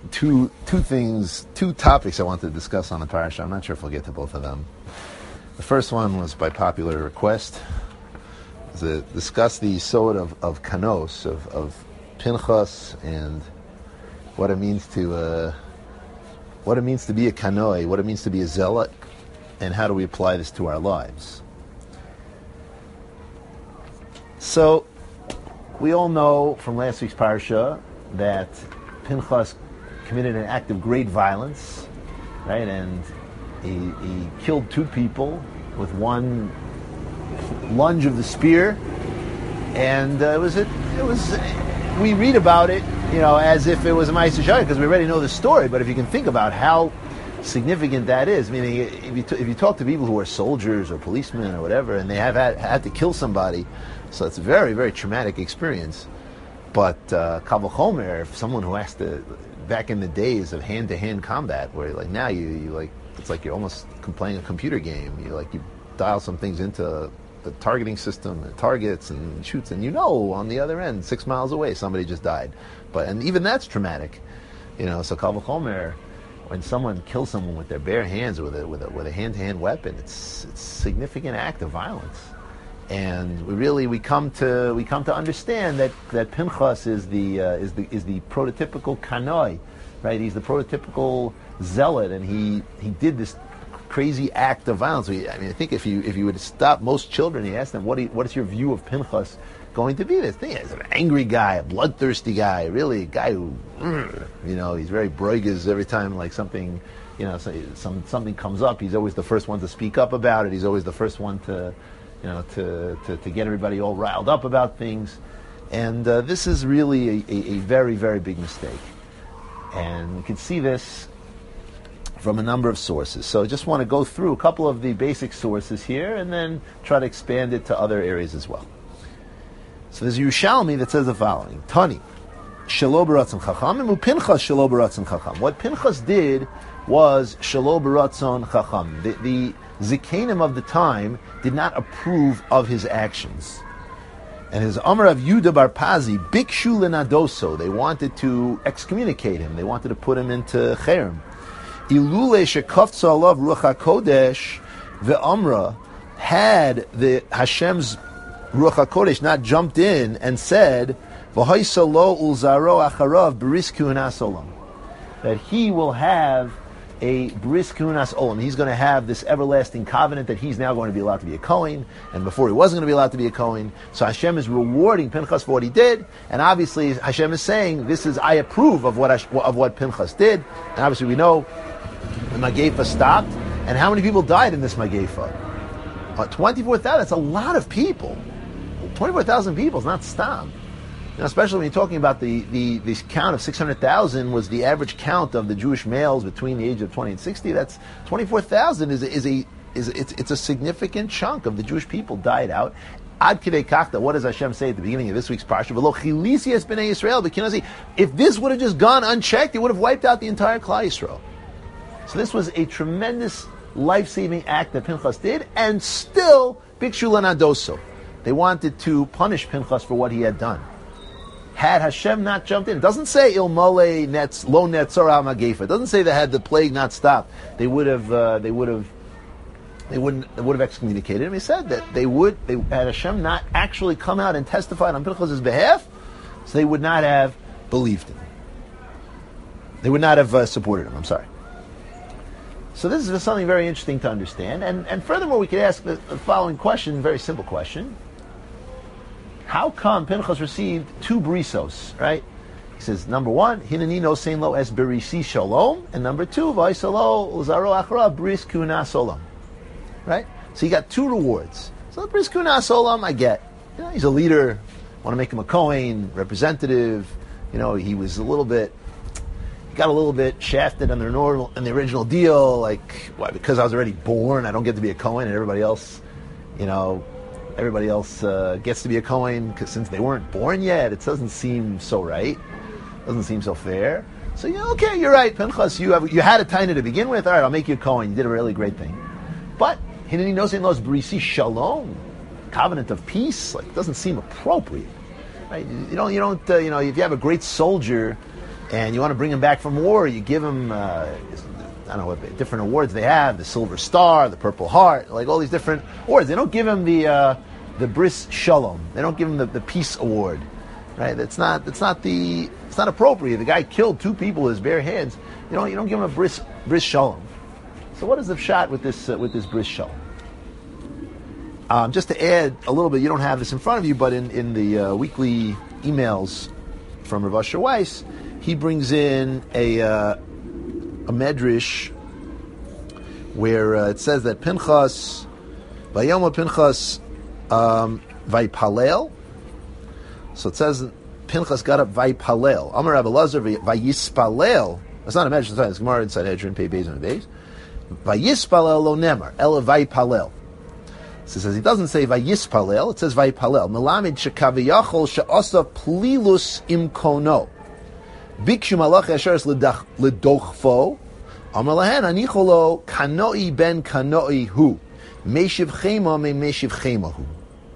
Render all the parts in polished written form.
two things, two topics I wanted to discuss on the parasha. I'm not sure if we'll get to both of them. The first one was by popular request, to discuss the yesod of kanos, of Pinchas, and what it means to be a kanoi, what it means to be a zealot, and how do we apply this to our lives. So, we all know from last week's parasha that Pinchas committed an act of great violence, right? And he killed two people with one lunge of the spear, and we read about it, as if it was a Ma'aseh Shayach, because we already know the story. But if you can think about how significant that is, meaning if you talk to people who are soldiers or policemen or whatever, and they have had to kill somebody, so it's a very, very traumatic experience. But Kal V'chomer, if someone who has to, back in the days of hand-to-hand combat, where like now it's like you're almost playing a computer game. You dial some things into the targeting system, and targets and shoots, and on the other end, 6 miles away, somebody just died. And even that's traumatic, So Kal V'chomer, when someone kills someone with their bare hands, with a hand-to-hand weapon, it's a significant act of violence. And we come to understand that Pinchas is the prototypical kanoi, right? He's the prototypical zealot, and he did this crazy act of violence. I think if you would stop most children, you ask them what is your view of Pinchas going to be? This thing is an angry guy, a bloodthirsty guy, really a guy who he's very broiges every time like something something comes up. He's always the first one to speak up about it. He's always the first one to get everybody all riled up about things. And this is really a very, very big mistake. And we can see this from a number of sources. So I just want to go through a couple of the basic sources here and then try to expand it to other areas as well. So there's Yerushalmi that says the following: Tani, Shelo b'ratzon chacham, and Pinchas Shelo b'ratzon chacham. What Pinchas did was Shelo b'ratzon chacham. The Zikanim of the time did not approve of his actions. And his Amar of Yudah Bar Pazi, Bikshu Lenadoso, they wanted to excommunicate him. They wanted to put him into Cherem. Ilule shekafza alav Ruach HaKodesh ve'amra, had the Hashem's Ruach HaKodesh not jumped in and said, V'haisa lo ulzaro acharav b'ris kunas olam, that he will have a bris kunas olam. He's going to have this everlasting covenant that he's now going to be allowed to be a Kohen, and before he wasn't going to be allowed to be a Kohen. So Hashem is rewarding Pinchas for what he did, and obviously Hashem is saying, I approve of what Pinchas did. And obviously we know the Magefa stopped, and how many people died in this Magefa? 24,000. That's a lot of people. 24,000 people is not stopped. Especially when you're talking about this count of 600,000 was the average count of the Jewish males between the age of 20 and 60. That's 24,000 it's a significant chunk of the Jewish people died out. Ad kidei kachta, what does Hashem say at the beginning of this week's parsha? V'lo chilisi es bnei Yisrael. If this would have just gone unchecked, it would have wiped out the entire Klal Yisrael. So this was a tremendous life-saving act that Pinchas did, and still bikshu lenadoso. They wanted to punish Pinchas for what he had done. Had Hashem not jumped in, it doesn't say ilmole nets lo netzor al magefa. It doesn't say that had the plague not stopped, they would have excommunicated him. He said that had Hashem not actually come out and testified on Pinchas' behalf, so they would not have believed him. They would not have supported him. I'm sorry. So this is something very interesting to understand, and furthermore, we could ask the following question, very simple question. How come Pinchas received two brisos, right? He says, number one, Hinani no sein lo es berisi shalom, and number two, Vaisalo uzaro achra bris kunas olam. Right? So you got two rewards. So bris kunas olam, I get. He's a leader, want to make him a Kohen, representative. He was got a little bit shafted in the original deal, like, why? Because I was already born, I don't get to be a Kohen, and everybody else gets to be a Kohen since they weren't born yet. It doesn't seem so right. Doesn't seem so fair. So okay, you're right, Pinchas. You had a taina to begin with. All right, I'll make you a Kohen. You did a really great thing. But Hineni nosein los brisi shalom, covenant of peace. Like, doesn't seem appropriate, right? You don't. If you have a great soldier, and you want to bring him back from war, you give him, I don't know what different awards they have, the Silver Star, the Purple Heart, like all these different awards. They don't give him the Bris Shalom. They don't give him the Peace Award, right? It's not appropriate. The guy killed 2 people with his bare hands. You don't give him a Bris Shalom. So what is the shot with this Bris Shalom? Just to add a little bit, you don't have this in front of you, but in the weekly emails from Rav Asher Weiss, he brings in a medrash where it says that Pinchas, Vayoma Pinchas Vaypalel. So it says Pinchas got up Vaypalel. Amar Rabbi Lazar Vayispalel. That's not a medrash. It's Gemara inside Edrin Pei Beis and Beis. Vayispalel lo nemar ela Vaypalel. So it says, he doesn't say Vayispalel, it says Vaypalel. Melamed shekaviyachol she'asa plilus imkono. Bikshu malach yasheres ledochfo. Amar lahen anicholo kanoi ben kanoi hu. Meshiv chema me meshiv chema hu.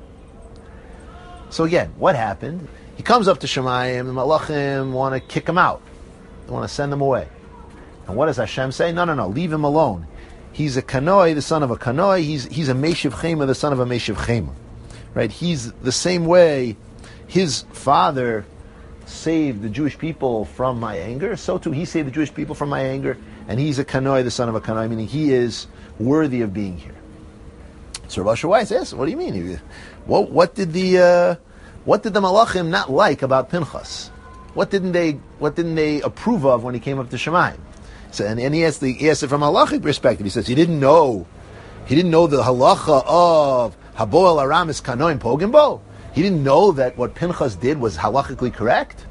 So again, what happened? He comes up to Shemayim, the Malachim want to kick him out. They want to send him away. And what does Hashem say? No, leave him alone. He's a Kanoi, the son of a Kanoi. He's a Meshiv Chema, the son of a Meshiv Chema. Right? He's the same way his father saved the Jewish people from my anger, so too he saved the Jewish people from my anger, and he's a Kanoi, the son of a Kanoi, meaning he is worthy of being here. So Rav Asher Weiss asks, what do you mean? What did the Malachim not like about Pinchas? What didn't they approve of when he came up to Shemayim? So, and he asked it from a halachic perspective. He says he didn't know the halacha of Haboel Aramis Kanoim Pogimbo. He didn't know that what Pinchas did was halachically correct.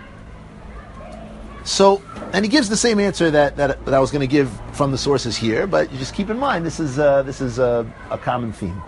So, and he gives the same answer that I was going to give from the sources here, but you just keep in mind this is a common theme.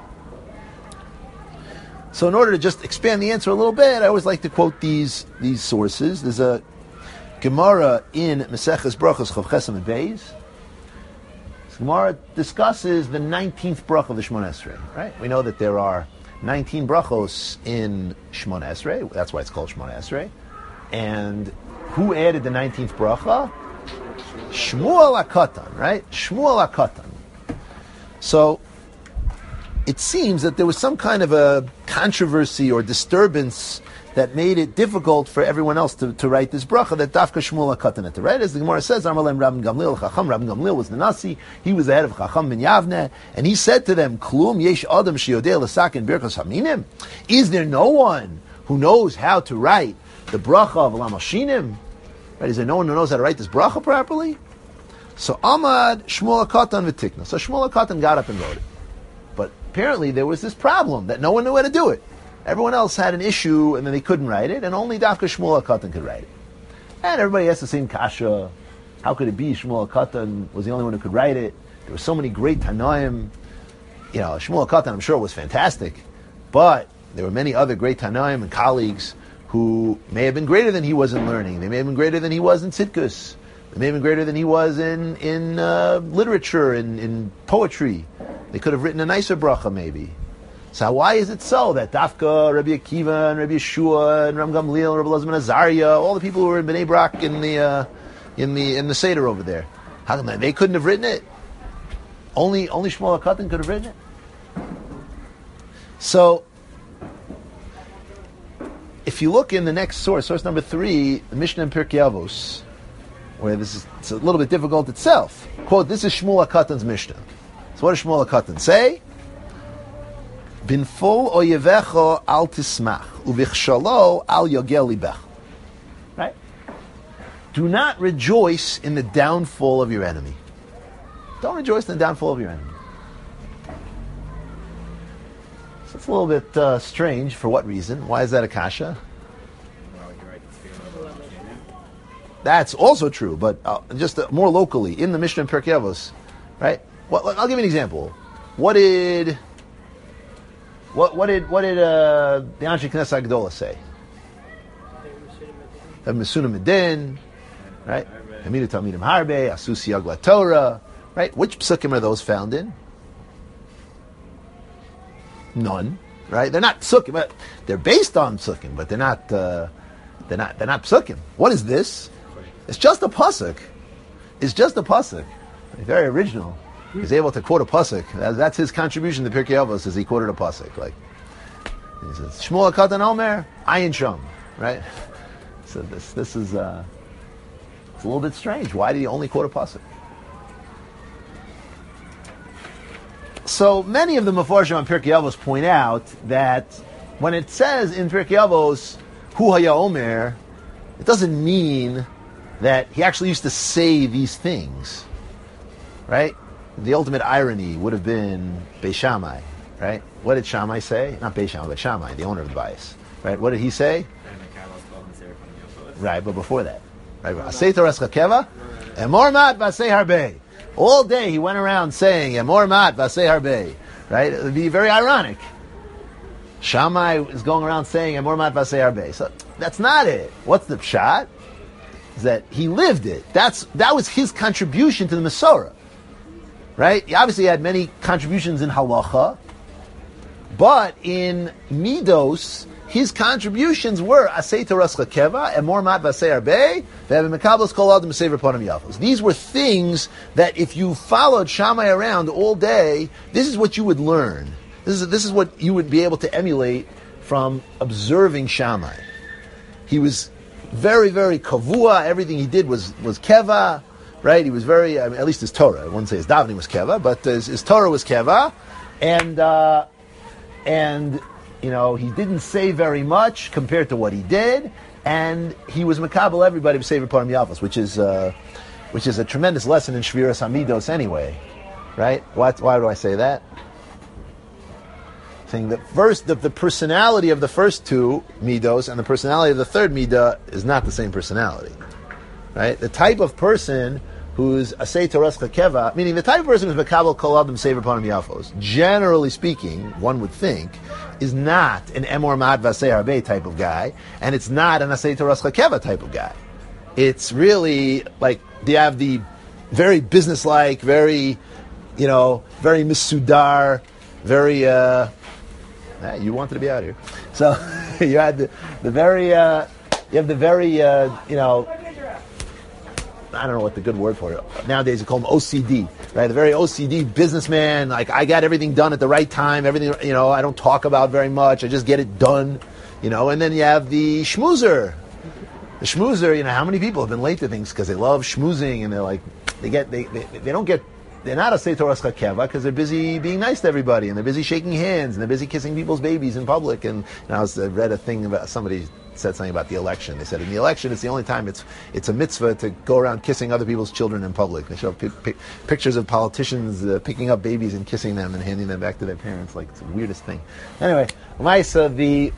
So, in order to just expand the answer a little bit, I always like to quote these sources. There's a Gemara in Maseches Brachos Chav Chesam and Beis. Gemara discusses the 19th bracha of the Shmona Esrei. Right? We know that there are 19 brachos in Shmona Esrei. That's why it's called Shmona Esrei. And who added the 19th bracha? Shmuel HaKatan, right? Shmuel HaKatan. So it seems that there was some kind of a controversy or disturbance that made it difficult for everyone else to write this bracha, that Dafka Shmuel HaKatan had to write. As the Gemara says, Amalem Rabban Gamliel Chacham. Rabban Gamliel was the Nasi. He was the head of Chacham ben Yavne, and he said to them, Klum yesh adam sheyodeh l'saken birkas haminim. Is there no one who knows how to write the bracha of Lamashinim? Right? Is there no one who knows how to write this bracha properly? So Amad Shmuel HaKatan v'tikna. So Shmuel HaKatan got up and wrote it. But apparently there was this problem that no one knew how to do it. Everyone else had an issue, and then they couldn't write it, and only Dafka Shmuel HaKatan could write it. And everybody asked the same kasha. How could it be Shmuel HaKatan was the only one who could write it? There were so many great Tanaim. You know, Shmuel HaKatan, I'm sure, was fantastic, but there were many other great Tanaim and colleagues who may have been greater than he was in learning. They may have been greater than he was in tzidkus. They may have been greater than he was in literature, in poetry. They could have written a nicer bracha, maybe. So why is it so that Dafka, Rabbi Akiva, and Rabbi Yeshua, and Ram Gamliel, Rabbi Elazar ben Azariah, all the people who were in Bnei Brak in the Seder over there, how come they couldn't have written it? Only Shmuel HaKatan could have written it. So, if you look in the next source number 3, the Mishnah in Pirkei Avos, where it's a little bit difficult itself. Quote: "This is Shmuel HaKatan's Mishnah." So, what does Shmuel HaKatan say? Binfol oyevecho al tismach, uvichshalo al yogel libech. Right? Do not rejoice in the downfall of your enemy. Don't rejoice in the downfall of your enemy. So it's a little bit strange. For what reason? Why is that a kasha? That's also true, but just more locally in the Mishnah and Pirkei Avos, right? Well, I'll give you an example. What did the Anshe Knesset Agdola say? The Mesuna Medin, right? Hamidu Talmidim Harbe, Asusi Yagla Torah, right? Which psukim are those found in? None, right? They're not psukim, but they're based on psukim, but they're not psukim. What is this? It's just a pasuk. It's just a pasuk. Very original. He's able to quote a pasuk. That's his contribution to Pirkei Avos. Is he quoted a pasuk? Like he says, Shmuel Katan Omer Ayin Sham. Right. So this is it's a little bit strange. Why did he only quote a pasuk? So many of the Mefarshim on Pirkei Avos point out that when it says in Pirkei Avos Hu Haya Omer, it doesn't mean that he actually used to say these things, right? The ultimate irony would have been Beis Shammai, right? What did Shammai say? Not Beis Shammai, but Shammai, the owner of the bias, right? What did he say? Right, but before that, right? Asei Torah Keva, Emor Mat Vasei Harbei. All day he went around saying Emor Mat Vasei Harbei, right? It would be very ironic. Shammai is going around saying Emor Mat Vasei Harbei. So that's not it. What's the pshat? Is that he lived it. That was his contribution to the Masorah. Right? He obviously had many contributions in halacha, but in midos, his contributions were Asei Torah Keva, Emor Mat Vasei Harbei, Ve'avim Mekablos Kol Adam Mesever Ponim Yafos. These were things that if you followed Shammai around all day, this is what you would learn. This is what you would be able to emulate from observing Shammai. He was very, very kavua. Everything he did was keva, right? He was very, at least his Torah. I wouldn't say his davening was keva, but his Torah was keva, and you know, he didn't say very much compared to what he did, and he was makabel everybody with Sefer Param Yafos, which is a tremendous lesson in Shviras Hamidos anyway, right? Why do I say that? Saying that first, the personality of the first two midos and the personality of the third midah is not the same personality, right? The type of person who's asay Torah keva, meaning the type of person who's makabel kol adam sever panim yafos, generally speaking, one would think, is not an emor mat vasei harbei type of guy, and it's not an asay Torah keva type of guy. It's really like they have the very businesslike, very, very misudar, very. You wanted to be out here, so you had the very, I don't know what the good word for it. Nowadays, you call them OCD, right? The very OCD businessman. Like, I got everything done at the right time. Everything, I don't talk about very much. I just get it done, And then you have the schmoozer. The schmoozer, how many people have been late to things because they love schmoozing and they're like, they're not a Asei Torah Keva because they're busy being nice to everybody and they're busy shaking hands and they're busy kissing people's babies in public. And I read a thing about somebody said something about the election. They said in the election it's the only time it's a mitzvah to go around kissing other people's children in public. They show pictures of politicians picking up babies and kissing them and handing them back to their parents. Like, it's the weirdest thing. Anyway, Maisa,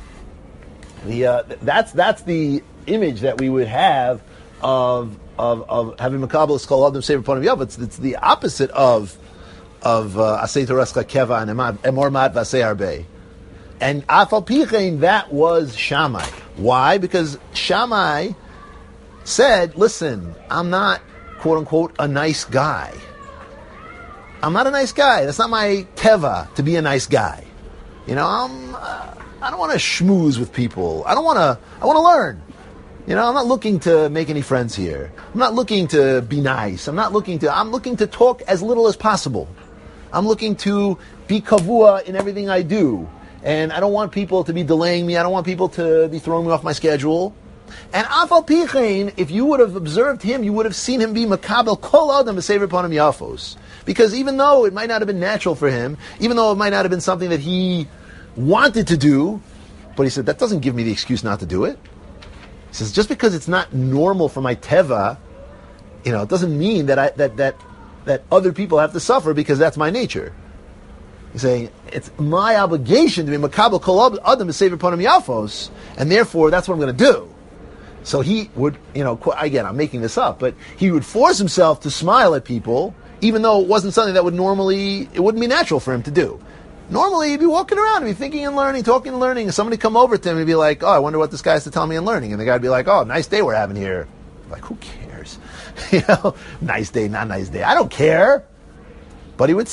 that's the image that we would have of having makabel skol adam sever ponim yafos. It's the opposite of asay Torah keva and emor mat vasei harbei. And afal pichein, that was Shammai. Why? Because Shammai said, "Listen, I'm not quote unquote a nice guy. I'm not a nice guy. That's not my teva to be a nice guy. I don't want to schmooze with people. I want to learn." I'm not looking to make any friends here. I'm not looking to be nice. I'm looking to talk as little as possible. I'm looking to be kavua in everything I do. And I don't want people to be delaying me. I don't want people to be throwing me off my schedule. And afal pichein, if you would have observed him, you would have seen him be makabel kol adam v'sever panim yafos. Because even though it might not have been natural for him, even though it might not have been something that he wanted to do, but he said, that doesn't give me the excuse not to do it. He says, just because it's not normal for my teva, it doesn't mean that that other people have to suffer because that's my nature. He's saying, it's my obligation to be makabel kol adam b'sever panim yafos, and therefore that's what I'm going to do. So he would, again, I'm making this up, but he would force himself to smile at people, even though it wasn't something that it wouldn't be natural for him to do. Normally, he'd be walking around, he'd be thinking and learning, talking and learning, and somebody come over to him and he'd be like, "Oh, I wonder what this guy has to tell me in learning." And the guy'd be like, "Oh, nice day we're having here." Like, who cares? Nice day, not nice day. I don't care. But he would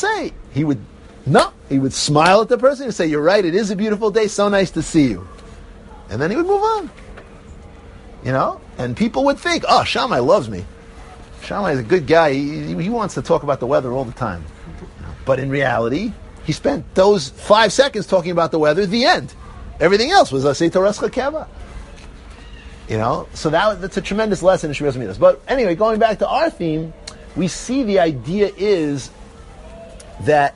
smile at the person and say, "You're right, it is a beautiful day, so nice to see you." And then he would move on. and people would think, oh, Shammai loves me. Shammai is a good guy. He wants to talk about the weather all the time. But in reality, he spent those 5 seconds talking about the weather, the end. Everything else was Asei Torescha Keva. So that's a tremendous lesson in Shmiras Midas. But anyway, going back to our theme, we see the idea is that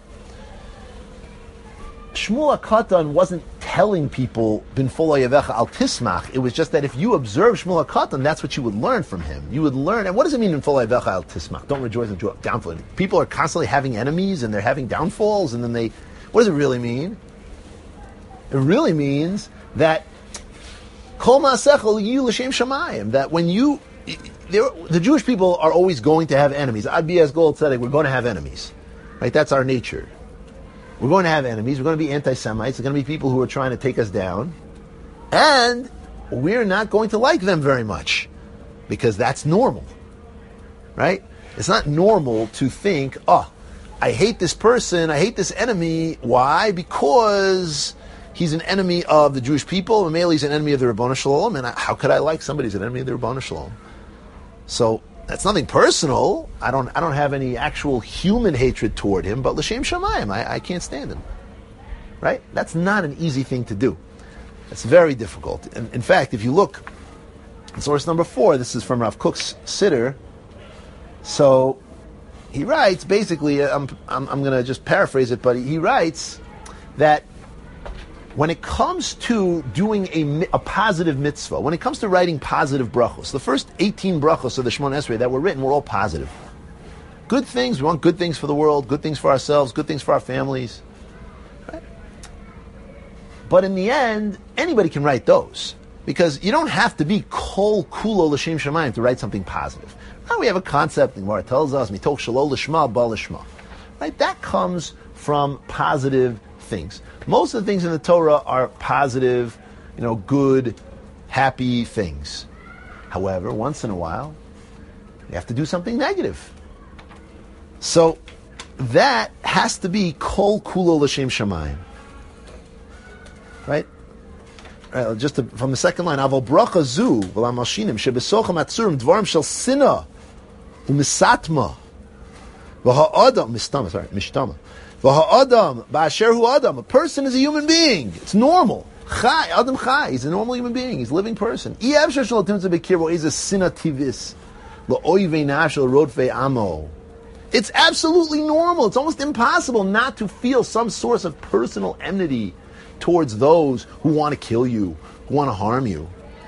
Shmuel HaKatan wasn't telling people bin Folo Yavecha al Tismach. It was just that if you observe Shmuel HaKatan, that's what you would learn from him. You would learn, and what does it mean bin Folo Yavecha al Tismach? Don't rejoice in downfall. People are constantly having enemies and they're having downfalls, and then what does it really mean? It really means that Kol Ma'asechel Yiyu L'Shem Shamayim, that when the Jewish people are always going to have enemies. Ad Bias Gold Tzedek, we're going to have enemies. Right? That's our nature. We're going to have enemies. We're going to be anti-Semites. There's going to be people who are trying to take us down. And we're not going to like them very much. Because that's normal. Right? It's not normal to think, I hate this person, I hate this enemy. Why? Because he's an enemy of the Jewish people, and Mele is an enemy of the Ribono Shel Olam, and how could I like somebody who's an enemy of the Ribono Shel Olam? So that's nothing personal. I don't have any actual human hatred toward him, but L'Shem Shamayim, I can't stand him. Right? That's not an easy thing to do. It's very difficult. And in fact, if you look at source number 4, this is from Rav Kook's Siddur. So he writes, basically, I'm going to just paraphrase it, but he writes that when it comes to doing a positive mitzvah, when it comes to writing positive brachos, the first 18 brachos of the Shemona Esrei that were written were all positive. Good things, we want good things for the world, good things for ourselves, good things for our families. Right? But in the end, anybody can write those. Because you don't have to be kol kulo l'shem shamayim to write something positive. Now we have a concept, the Gemara tells us, mitoch shelo l'shma ba l'shma. Right? That comes from positive things. Most of the things in the Torah are positive, good, happy things. However, once in a while, you have to do something negative. So that has to be kol kulo l'shem shamayim. Right? From the second line, Aval bracha zu v'lam mashinim shebesochem atzurim dvarim shel sina u'misatma v'ha'adam mishtama. V'ha'adam ba'asher hu adam. A person is a human being. It's normal. Chai, adam chai. He's a normal human being. He's a living person. It's absolutely normal. It's almost impossible not to feel some source of personal enmity towards those who want to kill you, who want to harm you.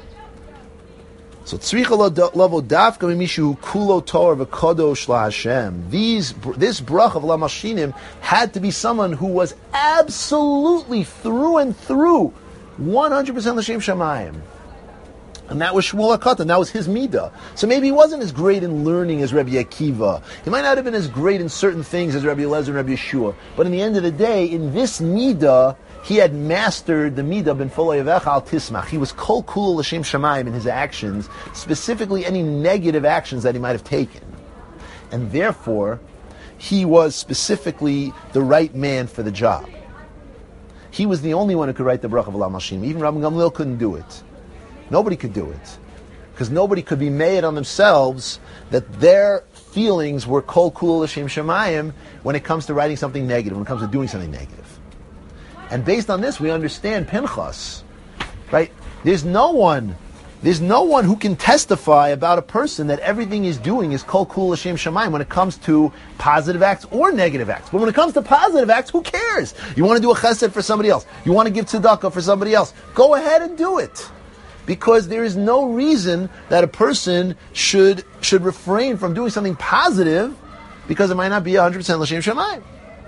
So tzricha lavo dafka mimishu kulo torah v'kadosh laHashem. This bracha of lamashinim had to be someone who was absolutely through and through 100% l'shem shamayim. And that was Shmuel HaKatan. That was his midah. So maybe he wasn't as great in learning as Rabbi Akiva. He might not have been as great in certain things as Rabbi Eliezer and Rabbi Yeshua. But in the end of the day, in this midah, he had mastered the midah ben Folo Yavecha al Tismach. He was kol kula l'shem shamayim in his actions, specifically any negative actions that he might have taken. And therefore, he was specifically the right man for the job. He was the only one who could write the bracha of Olam Hashim. Even Rabbi Gamliel couldn't do it. Nobody could do it. Because nobody could be made on themselves that their feelings were kol kula l'shem shamayim when it comes to writing something negative, when it comes to doing something negative. And based on this, we understand Pinchas, right? There's no one who can testify about a person that everything he's doing is kol kula l'shem shamayim when it comes to positive acts or negative acts. But when it comes to positive acts, who cares? You want to do a chesed for somebody else. You want to give tzedakah for somebody else. Go ahead and do it. Because there is no reason that a person should refrain from doing something positive because it might not be 100% l'shem shamayim.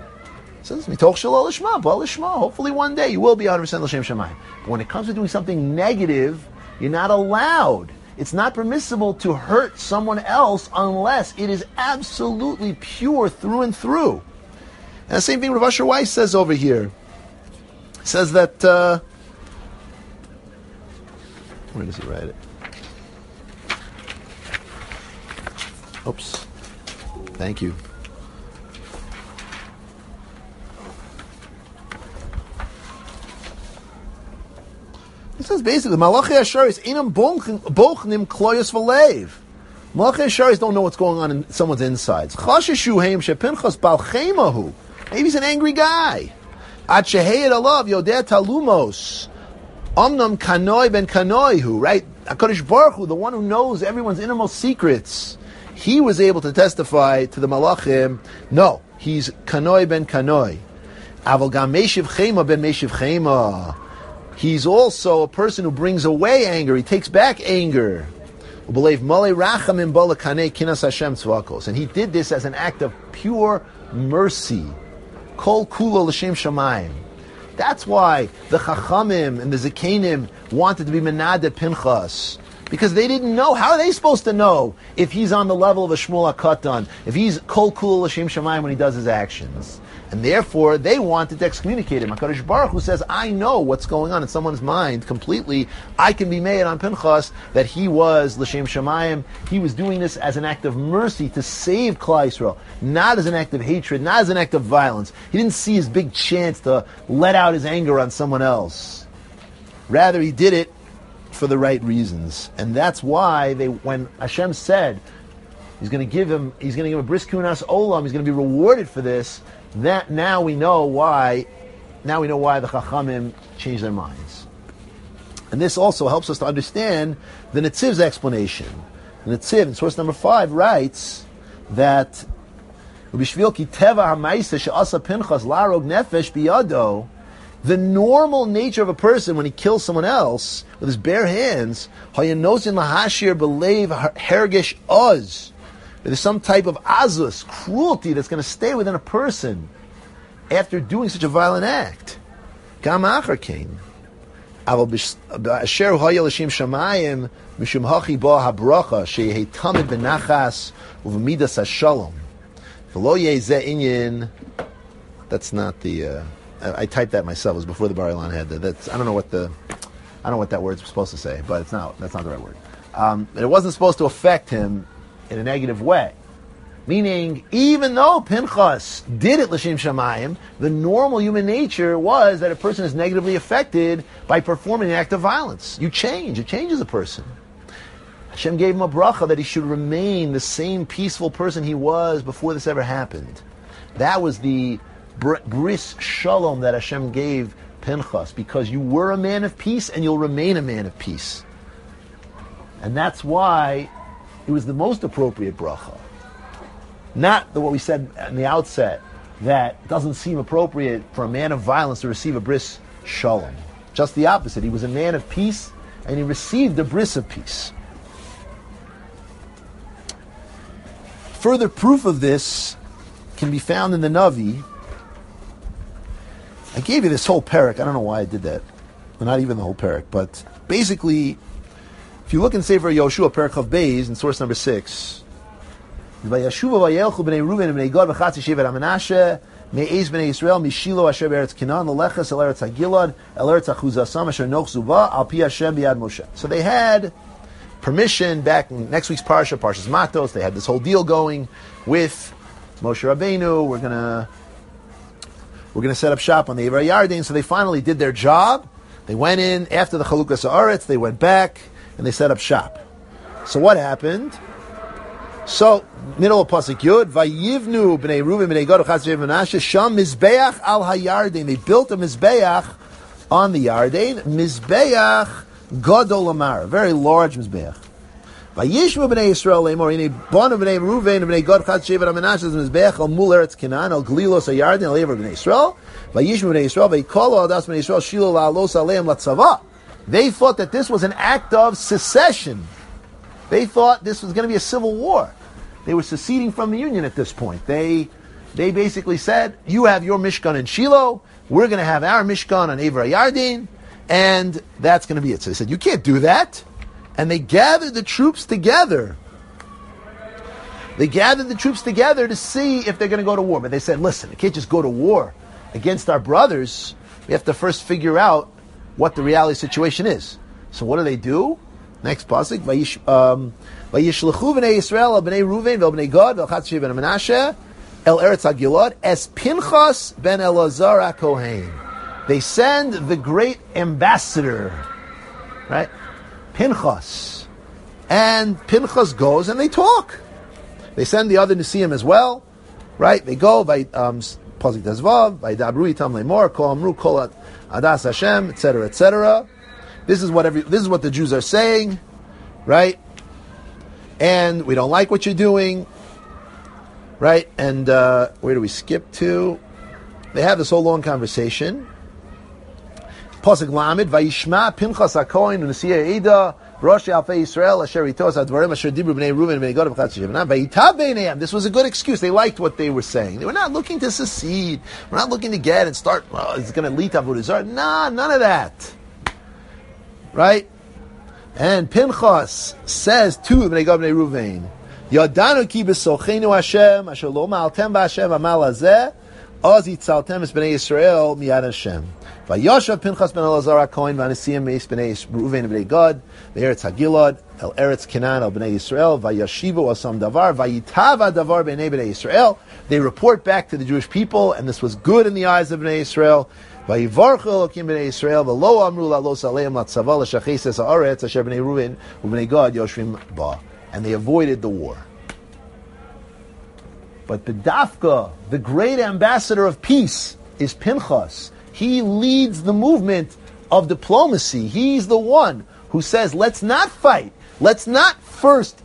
Hopefully one day you will be 100% l'shem shamayim. But when it comes to doing something negative, you're not allowed. It's not permissible to hurt someone else unless it is absolutely pure through and through. And the same thing Rav Asher Weiss says over here. He says that... where does he write it? Oops. Thank you. says basically, Malachi Asharis inam bochnim kloyos v'leiv. Malachi Asharis don't know what's going on in someone's insides. Chashishu heim shepinchas bal chemahu. Maybe he's an angry guy. Ad sheheyed alav yodeh talumos. Omnam kanoi ben kanoihu. Right? HaKadosh Baruch Hu, the one who knows everyone's innermost secrets, he was able to testify to the Malachim, no, he's kanoi ben kanoi. Aval gam meshiv chema ben meshiv chema. He's also a person who brings away anger. He takes back anger. And he did this as an act of pure mercy. Kol kulo l'shem shamayim. That's why the Chachamim and the Zekanim wanted to be menad Pinchas. Because they didn't know. How are they supposed to know if he's on the level of a Shmuel HaKatan, if he's kol kul l'shem shamayim when he does his actions? And therefore, they wanted to excommunicate him. HaKadosh Baruch Hu says, I know what's going on in someone's mind completely. I can be made on Pinchas that he was l'shem shamayim. He was doing this as an act of mercy to save Klal Yisrael, not as an act of hatred, not as an act of violence. He didn't see his big chance to let out his anger on someone else. Rather, he did it for the right reasons. And that's why when Hashem said he's going to give him a bris kunas olam, he's going to be rewarded for this, that now we know why the Chachamim changed their minds. And this also helps us to understand the Netziv's explanation. The Netziv, in source number 5, writes that the normal nature of a person when he kills someone else with his bare hands, there's some type of azus, cruelty that's going to stay within a person after doing such a violent act. Gam achar kain. Aval b'asher haya l'shem shamayim mishum hachi ba habracha sheyehi tamid b'nachas uv'midas hashalom v'lo yezeh inyan. That's not the. I typed that myself. It was before the Bar Ilan had that. I don't know what that word's supposed to say, but that's not the right word. It wasn't supposed to affect him in a negative way. Meaning, even though Pinchas did it l'shem shamayim, the normal human nature was that a person is negatively affected by performing an act of violence. It changes a person. Hashem gave him a bracha that he should remain the same peaceful person he was before this ever happened. That was the bris shalom that Hashem gave Pinchas, because you were a man of peace and you'll remain a man of peace. And that's why it was the most appropriate bracha. Not what we said in the outset, that doesn't seem appropriate for a man of violence to receive a bris shalom. Just the opposite. He was a man of peace and he received a bris of peace. Further proof of this can be found in the Navi. I gave you this whole parak. I don't know why I did that. Well, not even the whole parak, but basically, if you look in Sefer Yoshua, parak Chav Beis, in source number 6, Vayashuva vayelchu b'nei Ruven b'nei Gad v'chatzi shevet HaManashe me'ez b'nei Yisrael mishilo asher be'eretz Canaan l'leches el eretz HaGilad el eretz HaChuzasam asher nochzu ba al pi Hashem b'yad Moshe. So they had permission back in next week's parsha, Parshas Matos. They had this whole deal going with Moshe Rabbeinu. We're gonna set up shop on the Ever Yarden. So they finally did their job. They went in after the Chalukas Haaretz. They went back and they set up shop. So what happened? So middle of pasuk Yud, Vayivnu b'nei Ruven b'nei Gad v'chatzi shevet Menashe sham mizbeach al hayarden. They built a mizbeach on the Yarden. Mizbeach gadol amar, a very large mizbeach. Vayishmu b'nei Yisrael leimor inei banu b'nei Ruven b'nei Gad v'chatzi shevet Menashe mizbeach al mul eretz Canaan al glilos hayarden al ever b'nei Yisrael. Vayishmu b'nei Yisrael v'yikolo al das b'nei Yisrael shilo la'alos aleim latzava. They thought that this was an act of secession. They thought this was going to be a civil war. They were seceding from the Union at this point. They basically said, you have your Mishkan in Shiloh, we're going to have our Mishkan on Ever Yarden, and that's going to be it. So they said, you can't do that. And they gathered the troops together. They gathered the troops together to see if they're going to go to war. But they said, listen, we can't just go to war against our brothers. We have to first figure out what the reality situation is. So what do? Next pasuk, Vayishlechu b'nei Yisrael al b'nei Ruven vel b'nei Gad vel chatzi shevet Menashe el eretz HaGilad es Pinchas ben Elazar HaKohen. They send the great ambassador right? Pinchas. And Pinchas goes and they talk. They send the other Nesiim as well, right? They go by Pasuk Tezvav, by Dabru Itam Lemor, Kol Amru Kol Adas Hashem, etc., etc. This is what the Jews are saying, right? And we don't like what you're doing, right? And where do we skip to? They have this whole long conversation. Pasuk Lamed, Vayishma Pinchas HaKohen U'Nesiya Eda Rosh Alfei Yisrael Asher Itos Advarim Asher Dibru Bnei Reuven Bnei Gad V'Chatz Shivna Vayitav Beineihem. This was a good excuse. They liked what they were saying. They were not looking to secede. We're not looking to get and start. It's going to lead to Avodah Zarah. Nah, none of that. Right? And Pinchas says to Bnei Gad Bnei Reuven, Yadanu ki b'sochenu Hashem Asher lo ma'altem b'Hashem Amal Hazeh Oz Yitzaltem Es Bnei Yisrael Miyad Hashem. Vayoshav Pinchas ben Elazar HaKohen v'Anesiim meis b'nei Reuven b'nei Gad v'Eretz HaGilad el Eretz Canaan el b'nei Yisrael vayashivu asam davar vayitav davar b'nei Yisrael. They report back to the Jewish people, and this was good in the eyes of b'nei Yisrael. Vayivarchu Elokim b'nei Yisrael v'lo amru la'los aleim latzava l'shacheses ha'aretz asher b'nei Reuven u'b'nei Gad yoshvim ba. And they avoided the war. But B'dafka, the great ambassador of peace, is Pinchas. He leads the movement of diplomacy. He's the one who says, let's not fight. Let's not first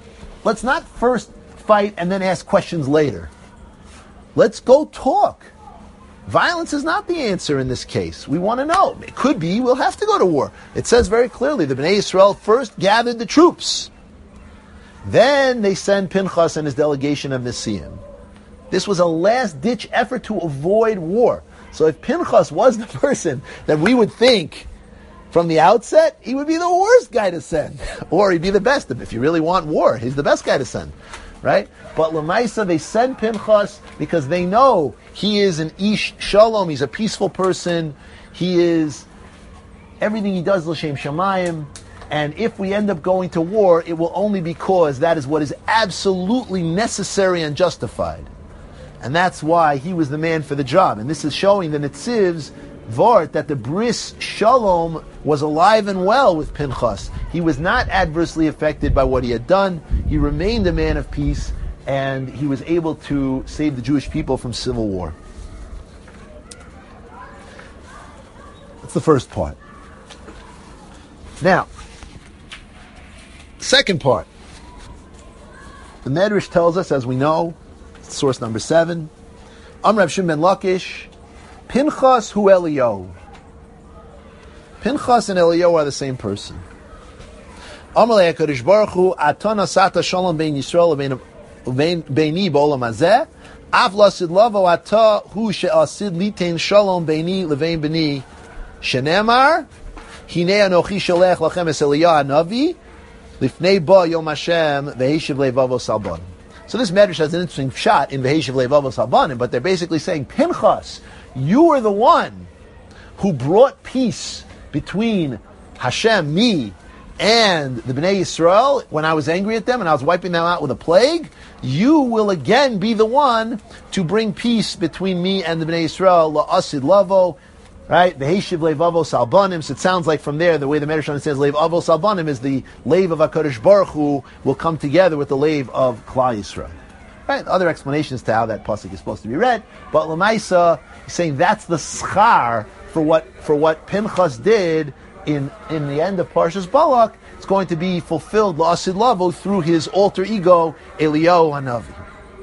fight and then ask questions later. Let's go talk. Violence is not the answer in this case. We want to know. It could be we'll have to go to war. It says very clearly the Bnei Yisrael first gathered the troops. Then they send Pinchas and his delegation of Nesiim. This was a last-ditch effort to avoid war. So if Pinchas was the person that we would think from the outset, he would be the worst guy to send. Or he'd be the best. If you really want war, he's the best guy to send. Right? But Lamaisa, they send Pinchas because they know he is an Ish Shalom. He's a peaceful person. He is, everything he does, L'Shem Shamayim. And if we end up going to war, it will only because that is what is absolutely necessary and justified. And that's why he was the man for the job. And this is showing the Netziv's Vart that the Bris Shalom was alive and well with Pinchas. He was not adversely affected by what he had done. He remained a man of peace, and he was able to save the Jewish people from civil war. That's the first part. Now, second part. The Medrash tells us, as we know, source number 7, Amr Shimon ben Lakish, Pinchas hu Eliyahu. Pinchas and Eliyahu are the same person. Amr le'HaKadosh Baruch Hu, Ata nasata shalom bein Yisrael beini ba'olam hazeh, af lasid lavo ata hu she'asid litein shalom beini levein beni, shenemar, hinei anochi sholech lachem es Eliyahu hanavi, lifnei ba yom Hashem v'heshiv le'vavo salban. So this Medrash has an interesting shot in V'heshiv le'vavo salbanim, but they're basically saying, Pinchas, you were the one who brought peace between Hashem, me, and the Bnei Yisrael when I was angry at them and I was wiping them out with a plague. You will again be the one to bring peace between me and the Bnei Yisrael, la'asid lavo, right? V'heshiv le'vavo salbanim. So it sounds like from there, the way the Medrash understands le'vavo salbanim is the leiv of HaKadosh Baruch Hu will come together with the leiv of Klal Yisrael. Right? Other explanations to how that pasuk is supposed to be read, but Lamaisa is saying that's the schar for what Pinchas did in the end of Parshas Balak. It's going to be fulfilled la'asid lavo through his alter ego Eliyahu Hanavi.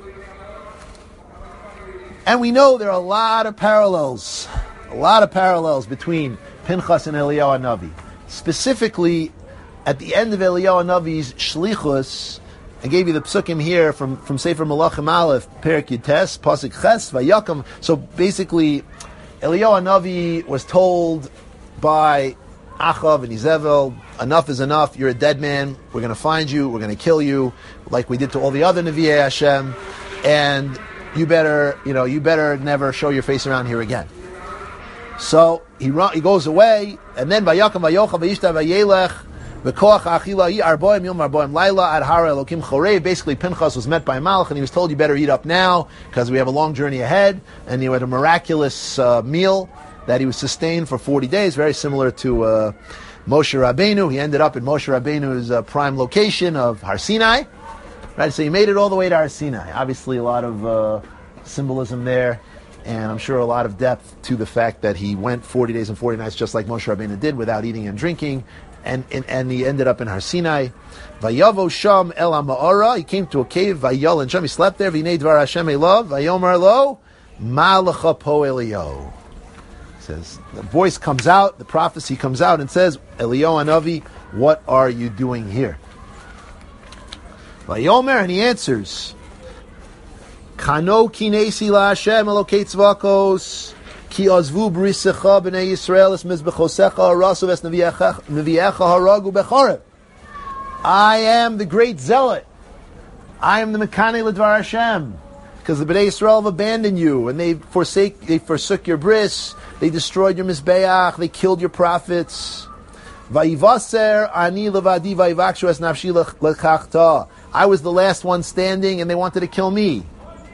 And we know there are a lot of parallels between Pinchas and Eliyahu Hanavi. Specifically, at the end of Eliyahu Hanavi's shlichus, I gave you the psukim here from Sefer Malachim Aleph, Perek Yutes, Pasuk Ches, Vayakam. So basically, Eliyahu Hanavi was told by Achav and Izebel, enough is enough, you're a dead man, we're going to find you, we're going to kill you, like we did to all the other Nevi'ei Hashem, and you better never show your face around here again. So he goes away, and then Vayakam Vayocha Vayishta Vayelech V'koach Achila Arboim Yom Arboim Laila Ad Hara Elokim Chorei. Basically, Pinchas was met by Malach, and he was told, "You better eat up now because we have a long journey ahead." And he had a miraculous meal that he was sustained for 40 days, very similar to Moshe Rabbeinu. He ended up in Moshe Rabbeinu's prime location of Har Sinai. Right, so he made it all the way to Har Sinai. Obviously, a lot of symbolism there, and I'm sure a lot of depth to the fact that he went 40 days and 40 nights just like Moshe Rabbeinu did without eating and drinking, and he ended up in Har Sinai. Vayavo sham el ha'ma'ara. He came to a cave. Vayol and Shem. He slept there. V'nei dvar Hashem elav. Vayomer lo malacha po Eliyahu. Says the voice comes out, the prophecy comes out, and says, Eliyahu Hanavi, what are you doing here? Vayomer, and he answers, Kano kinesi la Hashem elokei tzvakos ki azvu b'risecha b'nei Yisrael es mizbechosecha harasu ves neviecha haragu b'chorev. I am the great zealot. I am the Mekaneh l'dvar Hashem. Because the Bnei Yisrael have abandoned you, and they forsook your bris, they destroyed your mizbeach, they killed your prophets. Vayivaser ani levadi vayivakshu es nafshi lekachta. I was the last one standing, and they wanted to kill me.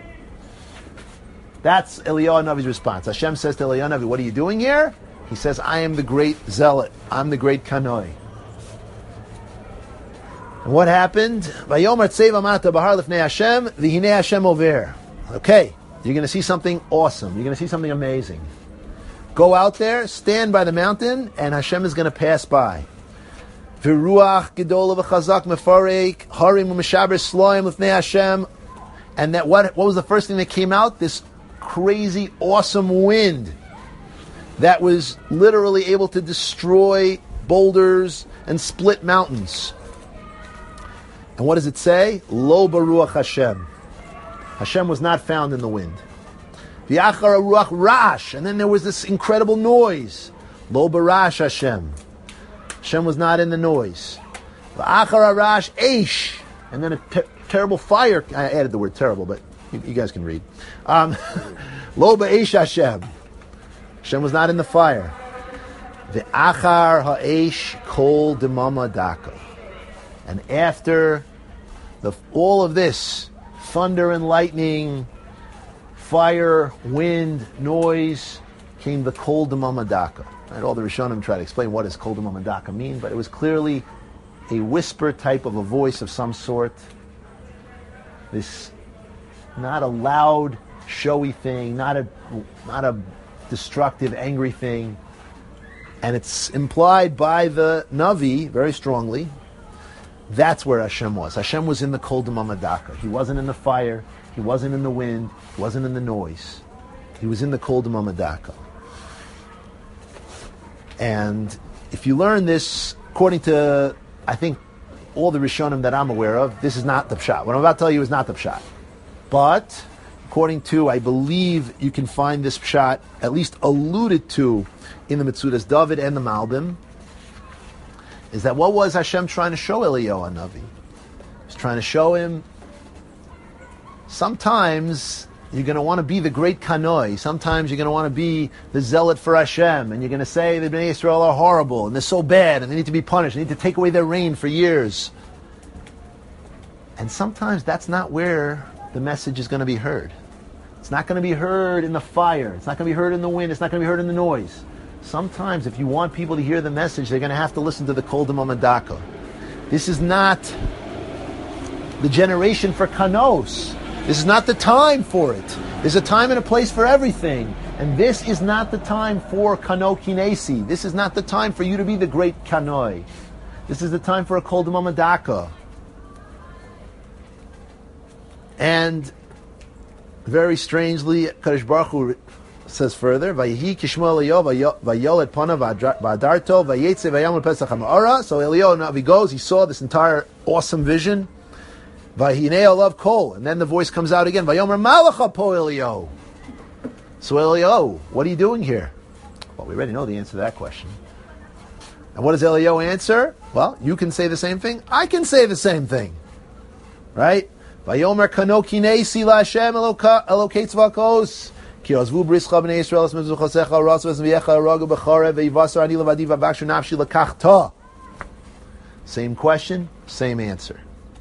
That's Eliyahu Hanavi's response. Hashem says to Eliyahu Hanavi, what are you doing here? He says, I am the great zealot. I'm the great kanoi. And what happened? Vayomer tzeva mata bahar lifnei Hashem, v'hinei Hashem over. Okay, you're going to see something awesome. You're going to see something amazing. Go out there, stand by the mountain, and Hashem is going to pass by. V'ruach gedola v'chazak mefarek harim u'mishaber sloim lifnei Hashem. And that what was the first thing that came out? This crazy, awesome wind that was literally able to destroy boulders and split mountains. And what does it say? Lo baruach Hashem. Hashem was not found in the wind. V'achar ruach rash. And then there was this incredible noise. Lo barash Hashem. Hashem was not in the noise. V'achar rash eish. And then a terrible fire. I added the word terrible, but you guys can read. Lo ba'eish Hashem. Hashem was not in the fire. V'achar ha'eish kol demama daka. And after all of this, thunder and lightning, fire, wind, noise, came the kol d'mamadaka. Right? All the Rishonim try to explain what does kol d'mamadaka mean, but it was clearly a whisper type of a voice of some sort. This, not a loud, showy thing, not a destructive, angry thing. And it's implied by the Navi very strongly. That's where Hashem was. Hashem was in the kol d'mamadaka. He wasn't in the fire. He wasn't in the wind. He wasn't in the noise. He was in the kol d'mamadaka. And if you learn this, according to, I think, all the Rishonim that I'm aware of, this is not the pshat. What I'm about to tell you is not the pshat. But, according to, I believe you can find this pshat at least alluded to in the Metzudas David and the Malbim, is that what was Hashem trying to show Eliyahu Hanavi? He was trying to show him, sometimes you're going to want to be the great kanoi. Sometimes you're going to want to be the zealot for Hashem. And you're going to say the Bnei Yisrael are horrible, and they're so bad, and they need to be punished. They need to take away their reign for years. And sometimes that's not where the message is going to be heard. It's not going to be heard in the fire. It's not going to be heard in the wind. It's not going to be heard in the noise. Sometimes, if you want people to hear the message, they're going to have to listen to the kol d'mamadaka. This is not the generation for kanos. This is not the time for it. There's a time and a place for everything. And this is not the time for kano kinesi. This is not the time for you to be the great kanoi. This is the time for a kol d'mamadaka. And very strangely, Kadosh Baruch Hu says further, Vayihi kishmo Eliyahu vayol panav v'adarto vayetze vayamul pesach ha'ma'ara. So Eliyahu Navi goes, he saw this entire awesome vision. Vahinei alav kol. And then the voice comes out again, Vayomer malacha po Eliyahu. So Eliyahu, what are you doing here? Well, we already know the answer to that question. And what does Eliyahu answer? Well, you can say the same thing. I can say the same thing. Right? Vayomer kano kinesi la Hashem elokei tzvakos. Ki ozvu brischa b'nei Yisrael es mezvuchosecha rasu es v'yecha aragu b'chorev ve'yivasar ani levadi v'avakshu nafshi lekachta. Same question, same answer.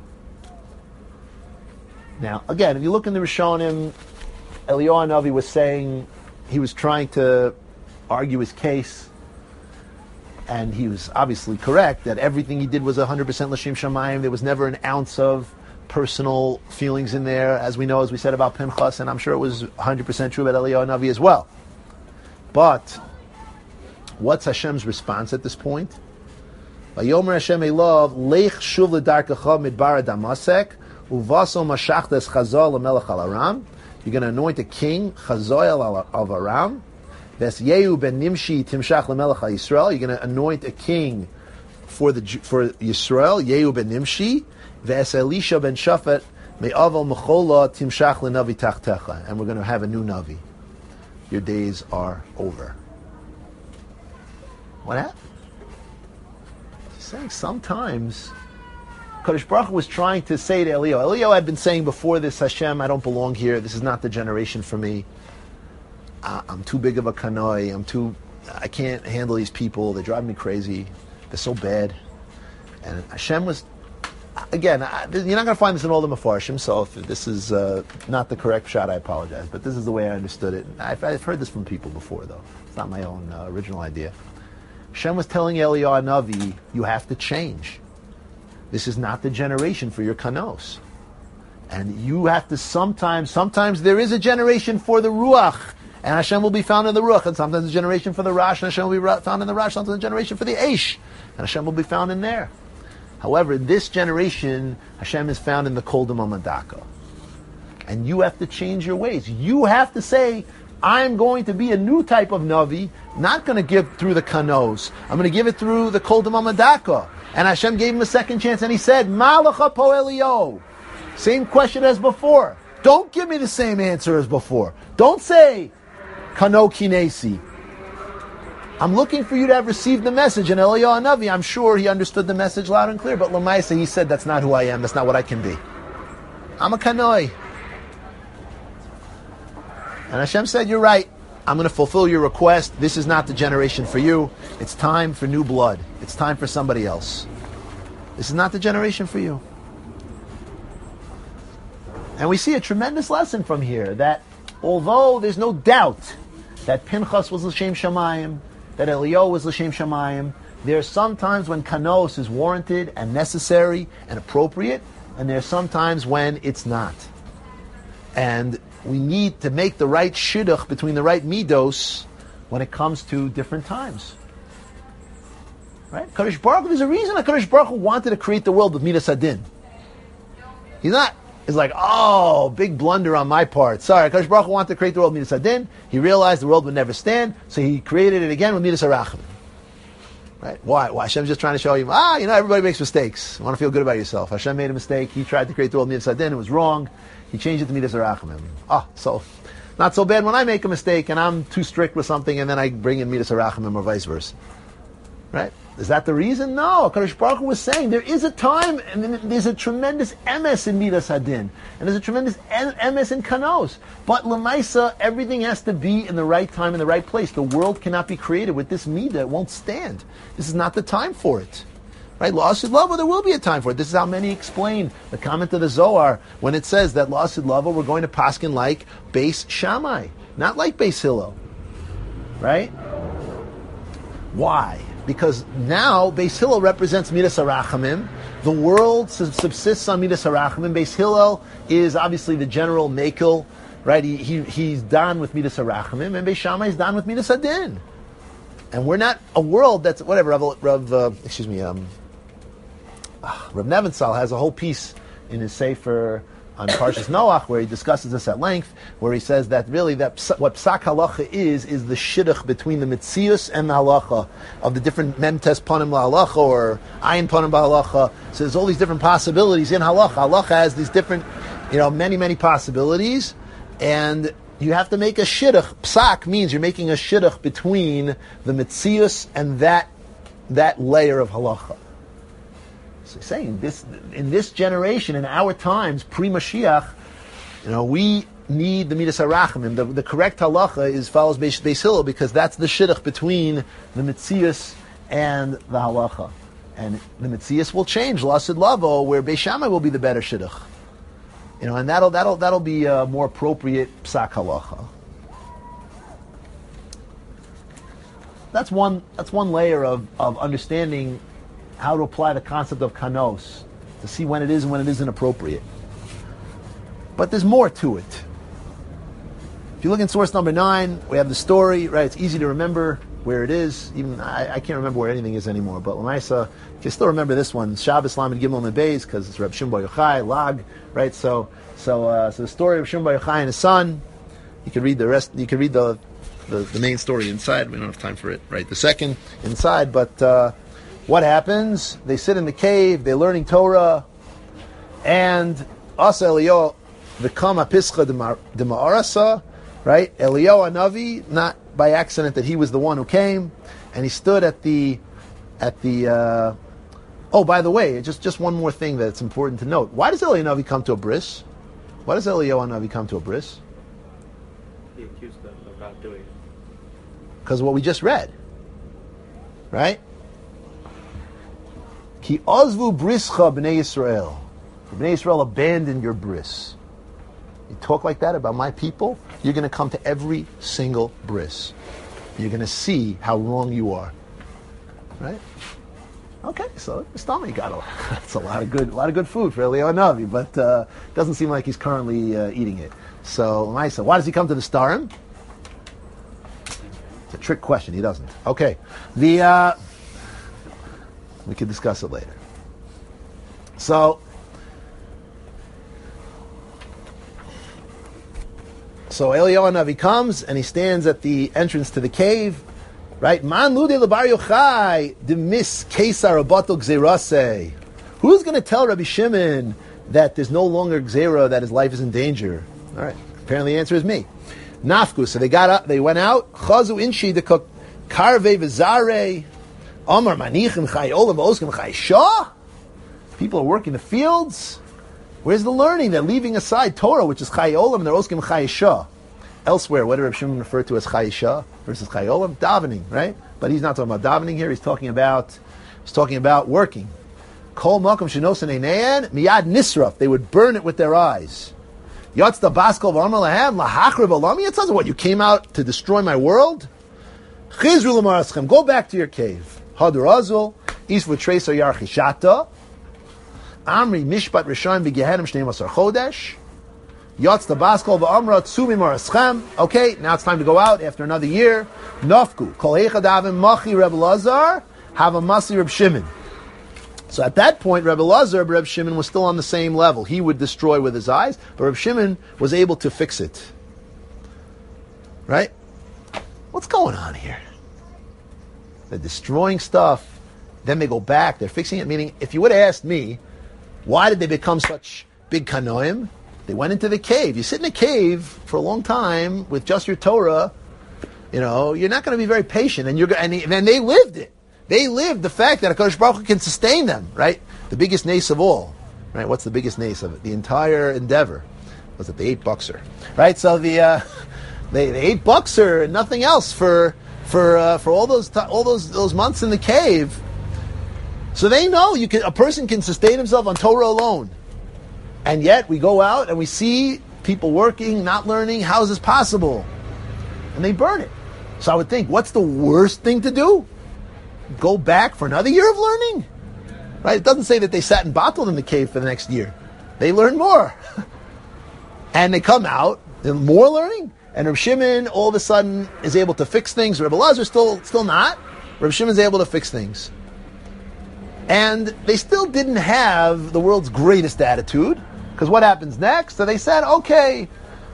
Now, again, if you look in the Rishonim, Eliyahu Hanavi was saying, he was trying to argue his case. And he was obviously correct that everything he did was 100% l'shem shamayim. There was never an ounce of personal feelings in there, as we know, as we said about Pinchas, and I'm sure it was 100% true about Eliyahu Navi as well. But what's Hashem's response at this point? Vayomer Hashem Elav leich shuv ledarkecha midbar Damasek uvaso mashachtes chazal lemelech al Aram. You're going to anoint a king, Chazal of Aram. Ves Yehu ben Nimshi timshach lemelech al Yisrael. You're going to anoint a king for Yisrael, Yehu ben Nimshi. Ves Elisha ben Shafat me'aval mechola timshach lenavi tachtecha. And we're going to have a new Navi. Your days are over. What happened? He's saying sometimes Kadosh Baruch Hu was trying to say to Eliyahu. Eliyahu had been saying before this, Hashem, I don't belong here. This is not the generation for me. I'm too big of a kanoi. I can't handle these people. They drive me crazy. They're so bad. And Hashem was, again, you're not going to find this in all the Mefarshim, so if this is not the correct shot, I apologize. But this is the way I understood it. I've heard this from people before, though. It's not my own original idea. Hashem was telling Eliyahu Navi, you have to change. This is not the generation for your kanos. And you have to sometimes there is a generation for the Ruach, and Hashem will be found in the Ruach, and sometimes a generation for the Rash, and Hashem will be found in the Rash, sometimes a generation for the Eish, and Hashem will be found in there. However, this generation, Hashem is found in the Kol Madaka. And you have to change your ways. You have to say, I'm going to be a new type of Navi, not going to give through the Kanos. I'm going to give it through the Kol Madaka. And Hashem gave him a second chance, and he said, Malacha po Eliyahu. Same question as before. Don't give me the same answer as before. Don't say, Kano Kinesi. I'm looking for you to have received the message. And Eliyahu Navi, I'm sure he understood the message loud and clear, but Lamaisa, he said, that's not who I am, that's not what I can be. I'm a Kanoi. And Hashem said, you're right. I'm going to fulfill your request. This is not the generation for you. It's time for new blood. It's time for somebody else. This is not the generation for you. And we see a tremendous lesson from here, that although there's no doubt that Pinchas was L'Shem Shamayim, that Eliyahu was L'Shem Shamayim, there are some times when kanos is warranted and necessary and appropriate, and there are some times when it's not. And we need to make the right shidduch between the right midos when it comes to different times. Right? Kadosh Baruch Hu, there's a reason that Kadosh Baruch Hu wanted to create the world with Midas Hadin. He's like, oh, big blunder on my part. Sorry, Kadosh Baruch Hu wanted to create the world with Midas Hadin. He realized the world would never stand, so he created it again with Midas Harachim. Right? Why? Hashem's just trying to show you, everybody makes mistakes. You want to feel good about yourself. Hashem made a mistake. He tried to create the world with Midas Hadin. It was wrong. He changed it to Midas Harachim. So not so bad when I make a mistake and I'm too strict with something, and then I bring in Midas Harachim or vice versa. Right? Is that the reason? No. Kadosh Baruch Hu was saying there is a time, and there's a tremendous emes in Midas Hadin, and there's a tremendous emes in Kanos. But Lamaisa, everything has to be in the right time, in the right place. The world cannot be created with this midah. It won't stand. This is not the time for it. Right? La'asid lava, there will be a time for it. This is how many explain the comment of the Zohar when it says that La'asid lava, we're going to paskin like Beis Shammai, not like Beis Hillel. Right? Why? Because now Beis Hillel represents Midas Harachamim. The world subsists on Midas Harachamim. Beis Hillel is obviously the general Mekel, right? He's done with Midas Harachamim, and Beis Shammai is done with Midas Hadin. And we're not a world that's whatever. Rav Nebenzahl has a whole piece in his Sefer on Parshas Noach where he discusses this at length, where he says that really what Psak Halacha is the shidduch between the Metzius and the Halacha of the different Memtes Panim LaHalacha or Ayin Panim LaHalacha. So there's all these different possibilities in Halacha. Halacha has these different, many possibilities, and you have to make a shidduch. Psak means you're making a shidduch between the Metzius and that layer of Halacha. So he's saying in this generation, in our times, pre-Mashiach, we need the Midas Harachim. The correct halacha follows Beis Hillel, because that's the shidduch between the Metzius and the halacha. And the Metzius will change, Lasid Lavo, where Beis Shammai will be the better shidduch. And that'll be a more appropriate psak halacha. that's one layer of understanding how to apply the concept of kanos, to see when it is and when it isn't appropriate. But there's more to it. If you look in source number 9, we have the story, right? It's easy to remember where it is. Even I can't remember where anything is anymore. But Lamaisa, you can still remember this one, Shabbos Lamed Gimel Nebeis, because it's Reb Shimon Bar Yochai, Lag, right? So the story of Shimon Bar Yochai and his son. You can read the rest. You can read the main story inside. We don't have time for it, right? The second inside. But what happens? They sit in the cave. They're learning Torah, and Asa Eliyahu v'kam apischa de ma'arasa, right? Eliyahu Hanavi, not by accident that he was the one who came, and he stood at the. Oh, by the way, just one more thing that's important to note. Why does Eliyahu Hanavi come to a bris? Why does Eliyahu Hanavi come to a bris? He accused them of not doing it. Because of what we just read, right? Ki ozvu brischa b'nei Yisrael. B'nei Yisrael abandoned your bris. You talk like that about my people, you're going to come to every single bris. You're going to see how wrong you are, right? Okay, so Stami got that's a lot of good food for Eliyahu Hanavi, but doesn't seem like he's currently eating it. So, Maisa, why does he come to the Starim? It's a trick question. He doesn't. Okay, we can discuss it later. So Eliyahu Hanavi comes and he stands at the entrance to the cave, right? Man lude lebar Yochai demis kesar abatel gzerase. Who's going to tell Rabbi Shimon that there's no longer gzera, that his life is in danger? All right. Apparently, the answer is me. Nafku. So they got up. They went out. Chazu inshi de karve v'zare. Amar manichem chay olam oskem chay shah. People are working the fields. Where's the learning? They're leaving aside Torah, which is Chai Olam, and they're Oskim Chai Shah. Elsewhere, what did Reb Shimon refer to as Chai Shah versus Chai Olam? Davening, right? But he's not talking about davening here. He's talking about working. Kol Malkum Shenosan Einean Miyad Nisraf. They would burn it with their eyes. Yatz the Baskol V'Amar Lahem Lahachriv Olami. It says, what, you came out to destroy my world? Chizru L'Maraschem. Go back to your cave. Hadur Azul. Isvu Treso Yarchishata. Amri Mishpat Rishon B'Gehenim Shnei Masar Chodesh. Yatz the Baskol V'Amra Tzumi Maraschem. Okay, now it's time to go out after another year. Nafku. Kol Eichad Avim Machi Reb Lazar. Have a Masi Reb Shimon. So at that point, Reb Shimon was still on the same level. He would destroy with his eyes, but Reb Shimon was able to fix it. Right? What's going on here? They're destroying stuff, then they go back, they're fixing it. Meaning, if you would have asked me, why did they become such big kanoim? They went into the cave. You sit in a cave for a long time with just your Torah, you're not going to be very patient, and then they lived it. They lived the fact that HaKadosh Baruch Hu can sustain them, right? The biggest nace of all, right? What's the biggest nace of it? The entire endeavor. Was it the 8 buckser, right? So the 8 buckser and nothing else for all those months in the cave. So they know a person can sustain himself on Torah alone, and yet we go out and we see people working, not learning. How is this possible? And they burn it. So I would think, what's the worst thing to do? Go back for another year of learning? Right? It doesn't say that they sat and bottled in the cave for the next year. They learn more. And they come out, and more learning. And Reb Shimon all of a sudden is able to fix things. Reb Elazar still not. Reb Shimon is able to fix things. And they still didn't have the world's greatest attitude. Because what happens next? So they said, okay,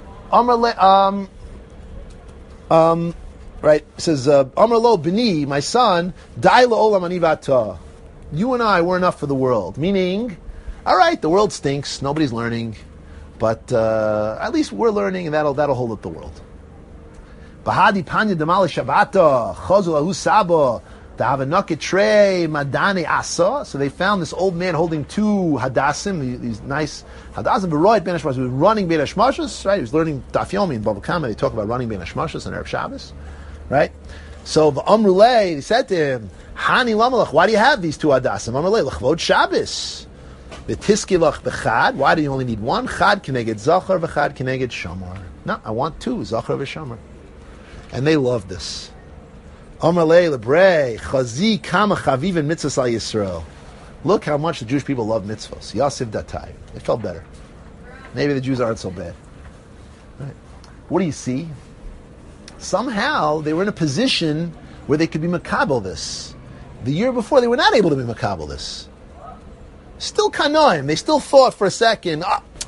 right, it says, Amar lo b'ni, my son, dai la'olam ani v'ata. You and I were enough for the world. Meaning, all right, the world stinks, nobody's learning, but at least we're learning, and that'll hold up the world. Bahadi panya damali shabata, chazul ahu saba, davanake trei madane asa. So they found this old man holding 2 hadassim, these nice hadassim, beroit ben hashmashas. He was running ben hashmashas, right? He was learning daf yomi in Bava Kama. They talk about running ben hashmashas on Erev Shabbos. Right? So the Amrulay, they said to him, Hani lamalach, why do you have these 2 hadasim? Amrulay, lachvod Shabbos. V'tiskilach b'chad, why do you only need 1? Chad keneged zachar, v'chad keneged shamar. No, I want 2, zachar v'shamar. And they love this. Amalei lebrei chazi kama chavivin mitzvahs al Yisrael. Look how much the Jewish people love mitzvahs. Yasiv datai. They felt better. Maybe the Jews aren't so bad. Right. What do you see? Somehow they were in a position where they could be makabel this. The year before they were not able to be makabel this. Still kanoim. They still thought for a second,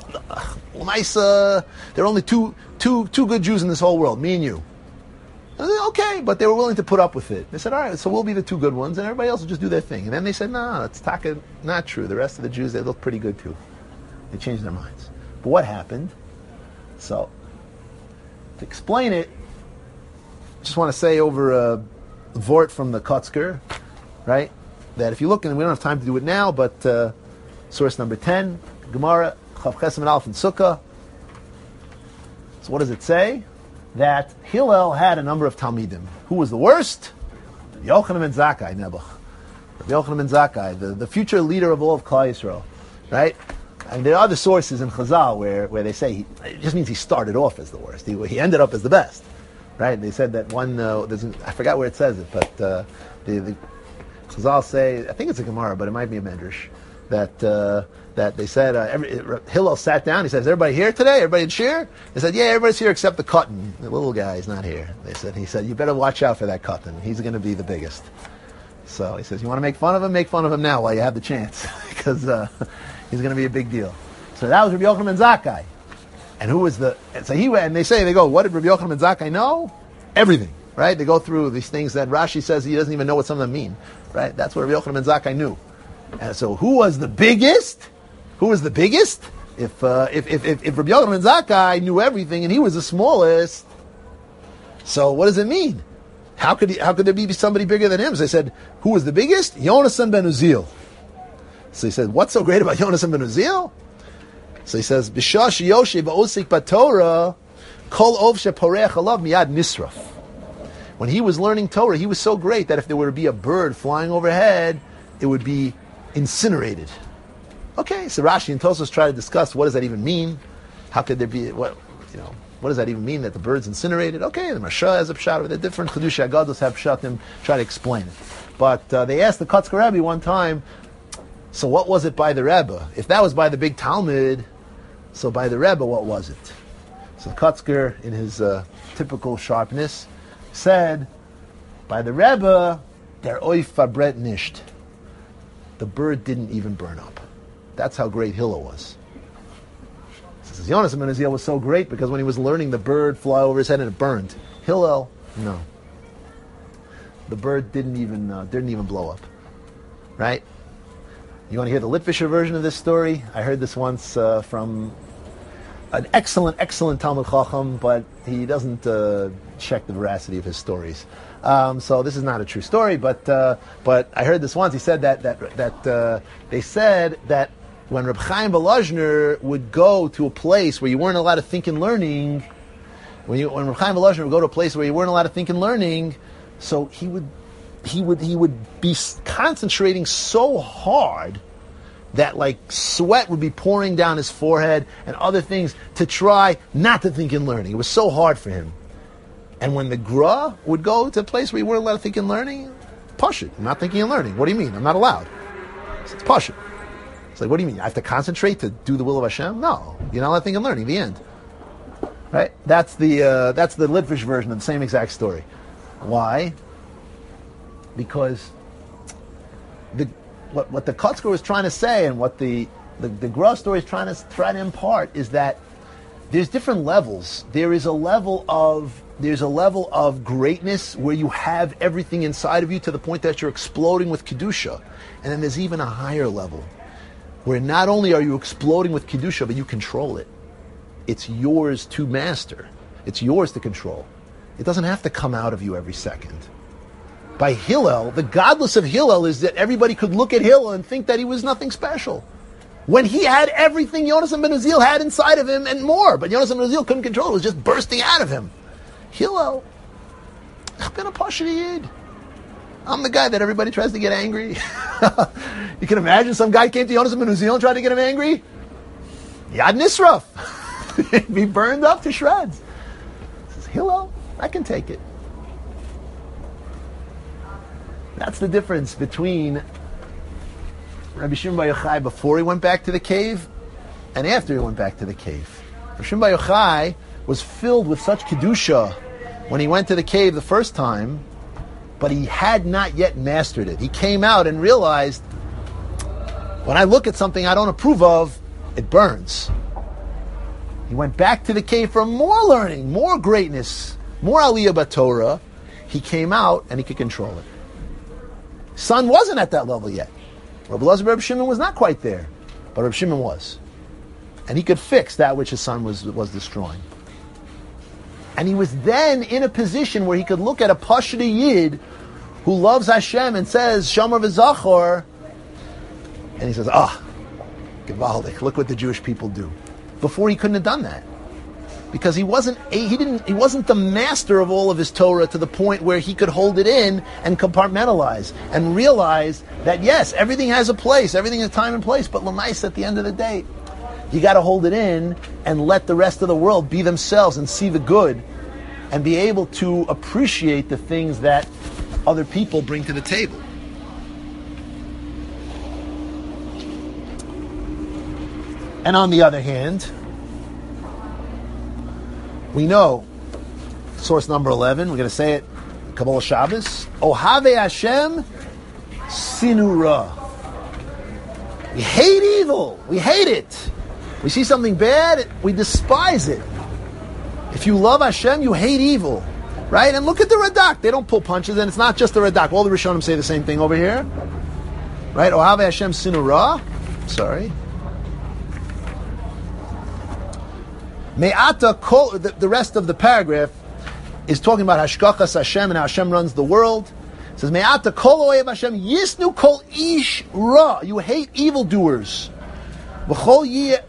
Lamaisa, there are only two good Jews in this whole world, me and you. And they said, okay, but they were willing to put up with it. They said, all right, so we'll be the two good ones, and everybody else will just do their thing. And then they said, no, it's not true. The rest of the Jews, they look pretty good too. They changed their minds. But what happened? So, to explain it, I just want to say over a vort from the Kotzker, right? That if you look, and we don't have time to do it now, but source number 10, Gemara, Chav Chesem and Aleph and Sukkah. So what does it say? That Hillel had a number of Talmidim. Who was the worst? Yochanan ben Zakkai, Nebuch. Yochanan ben Zakkai, the future leader of all of Klal Yisrael, right? And there are other sources in Chazal where they say it just means he started off as the worst. He ended up as the best, right? They said that one. I forgot where it says it, but the Chazal say, I think it's a Gemara, but it might be a Medrash, that they said Hillel sat down. He said, "Is everybody here today? Everybody in cheer?" They said, "Yeah, everybody's here except the Katan. The little guy is not here." He said, "You better watch out for that Katan. He's going to be the biggest." So he says, "You want to make fun of him? Make fun of him now while you have the chance, because he's going to be a big deal." So that was Rabbi Yochanan ben Zakkai. And who was they go, what did Rabbi Yochanan ben Zakkai know? Everything, right? They go through these things that Rashi says he doesn't even know what some of them mean, right? That's what Rabbi Yochanan ben Zakkai knew. And so who was the biggest? Who was the biggest? If Rabbi Yochanan ben Zakkai knew everything and he was the smallest, so what does it mean? How could there be somebody bigger than him? So they said, who was the biggest? Yonasan ben Uziel. So he said, what's so great about Yonasan ben Uziel? So he says, B'shah sheyoshev ba'osik b'Torah, kol ov sheporeach alav miyad nisraf. When he was learning Torah, he was so great that if there were to be a bird flying overhead, it would be incinerated. Okay, so Rashi and Tosfos try to discuss what does that even mean? How could there be what does that even mean that the bird's incinerated? Okay, the Marsha has a pshat of it. The different Chedushei Agados have pshatim, try to explain it. But they asked the Kotzker Rebbe one time, so what was it by the Rebbe? If that was by the big Talmud, so by the Rebbe, what was it? So Kotzker, in his typical sharpness, said, by the Rebbe, der oif fabret nisht. The bird didn't even burn up. That's how great Hillel was. Says Yonasan ben Uziel was so great because when he was learning, the bird fly over his head and it burned. Hillel, no. The bird didn't even blow up. Right? You want to hear the Litvisher version of this story? I heard this once from an excellent Talmud Chacham, but he doesn't check the veracity of his stories. So this is not a true story, but I heard this once. He said that they said that when Reb Chaim Volozhner would go to a place where you weren't allowed to think and learning, when Reb Chaim Volozhner would go to a place where you weren't allowed to think and learning, so he would be concentrating so hard that like sweat would be pouring down his forehead and other things to try not to think and learning. It was so hard for him. And when the Gra would go to a place where you weren't allowed to think and learning, Pashut, I'm not thinking and learning. What do you mean? I'm not allowed. So it's Pashut. It's like, what do you mean? I have to concentrate to do the will of Hashem? No, you're not allowed to think and learning. The end. Right? That's the Litvish version of the same exact story. Why? Because what the Kotzker was trying to say and what the Gra story is trying to impart is that there's different levels. There's a level of greatness where you have everything inside of you to the point that you're exploding with Kedusha. And then there's even a higher level where not only are you exploding with Kedusha, but you control it. It's yours to master. It's yours to control. It doesn't have to come out of you every second. By Hillel, the godless of Hillel is that everybody could look at Hillel and think that he was nothing special. When he had everything Yonasan ben Uziel had inside of him and more, but Yonasan ben Uziel couldn't control it. It was just bursting out of him. Hillel, I've been a Pashut Yid. I'm the guy that everybody tries to get angry. You can imagine some guy came to Yonasan ben Uziel and tried to get him angry. Yad Nisraf. He'd be burned up to shreds. He says, Hillel, I can take it. That's the difference between Rabbi Shimon Bar Yochai before he went back to the cave and after he went back to the cave. Rabbi Shimon Bar Yochai was filled with such kedusha when he went to the cave the first time, but he had not yet mastered it. He came out and realized, when I look at something I don't approve of, it burns. He went back to the cave for more learning, more greatness, more aliyah b'Torah. He came out and he could control it. Son wasn't at that level yet. Rabbi Elazar Reb Shimon was not quite there, but Reb Shimon was. And he could fix that which his son was destroying. And he was then in a position where he could look at a Pashut Yid who loves Hashem and says, Shamar v'Zachor, and he says, Gevaldik, look what the Jewish people do. Before he couldn't have done that. Because he wasn't the master of all of his Torah to the point where he could hold it in and compartmentalize and realize that yes, everything has a place, everything has time and place, but l'maisa at the end of the day, you got to hold it in and let the rest of the world be themselves and see the good and be able to appreciate the things that other people bring to the table. And on the other hand, we know, source number 11, we're going to say it, Kabbalah Shabbos, Ohave Hashem Sinura. We hate evil. We hate it. We see something bad, we despise it. If you love Hashem, you hate evil. Right? And look at the Radak. They don't pull punches, and it's not just the Radak. All the Rishonim say the same thing over here. Right? Ohave Hashem Sinura. Sorry. Me'ata kol, the rest of the paragraph is talking about Hashkachas Hashem and how Hashem runs the world. It says, Me'ata kol oev Hashem yisnu kol ish ra. You hate evildoers. Now that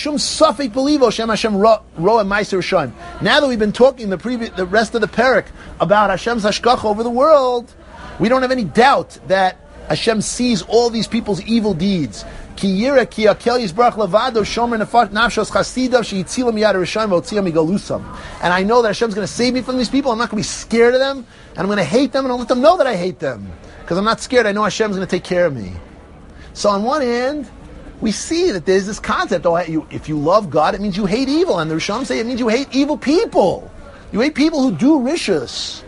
we've been talking the rest of the parak about Hashem's hashkacha over the world, we don't have any doubt that Hashem sees all these people's evil deeds. And I know that Hashem's going to save me from these people. I'm not going to be scared of them, and I'm going to hate them, and I'll let them know that I hate them. Because I'm not scared. I know Hashem's going to take care of me. So on one hand, we see that there's this concept, if you love God, it means you hate evil. And the Rishonim say it means you hate evil people. You hate people who do rishus.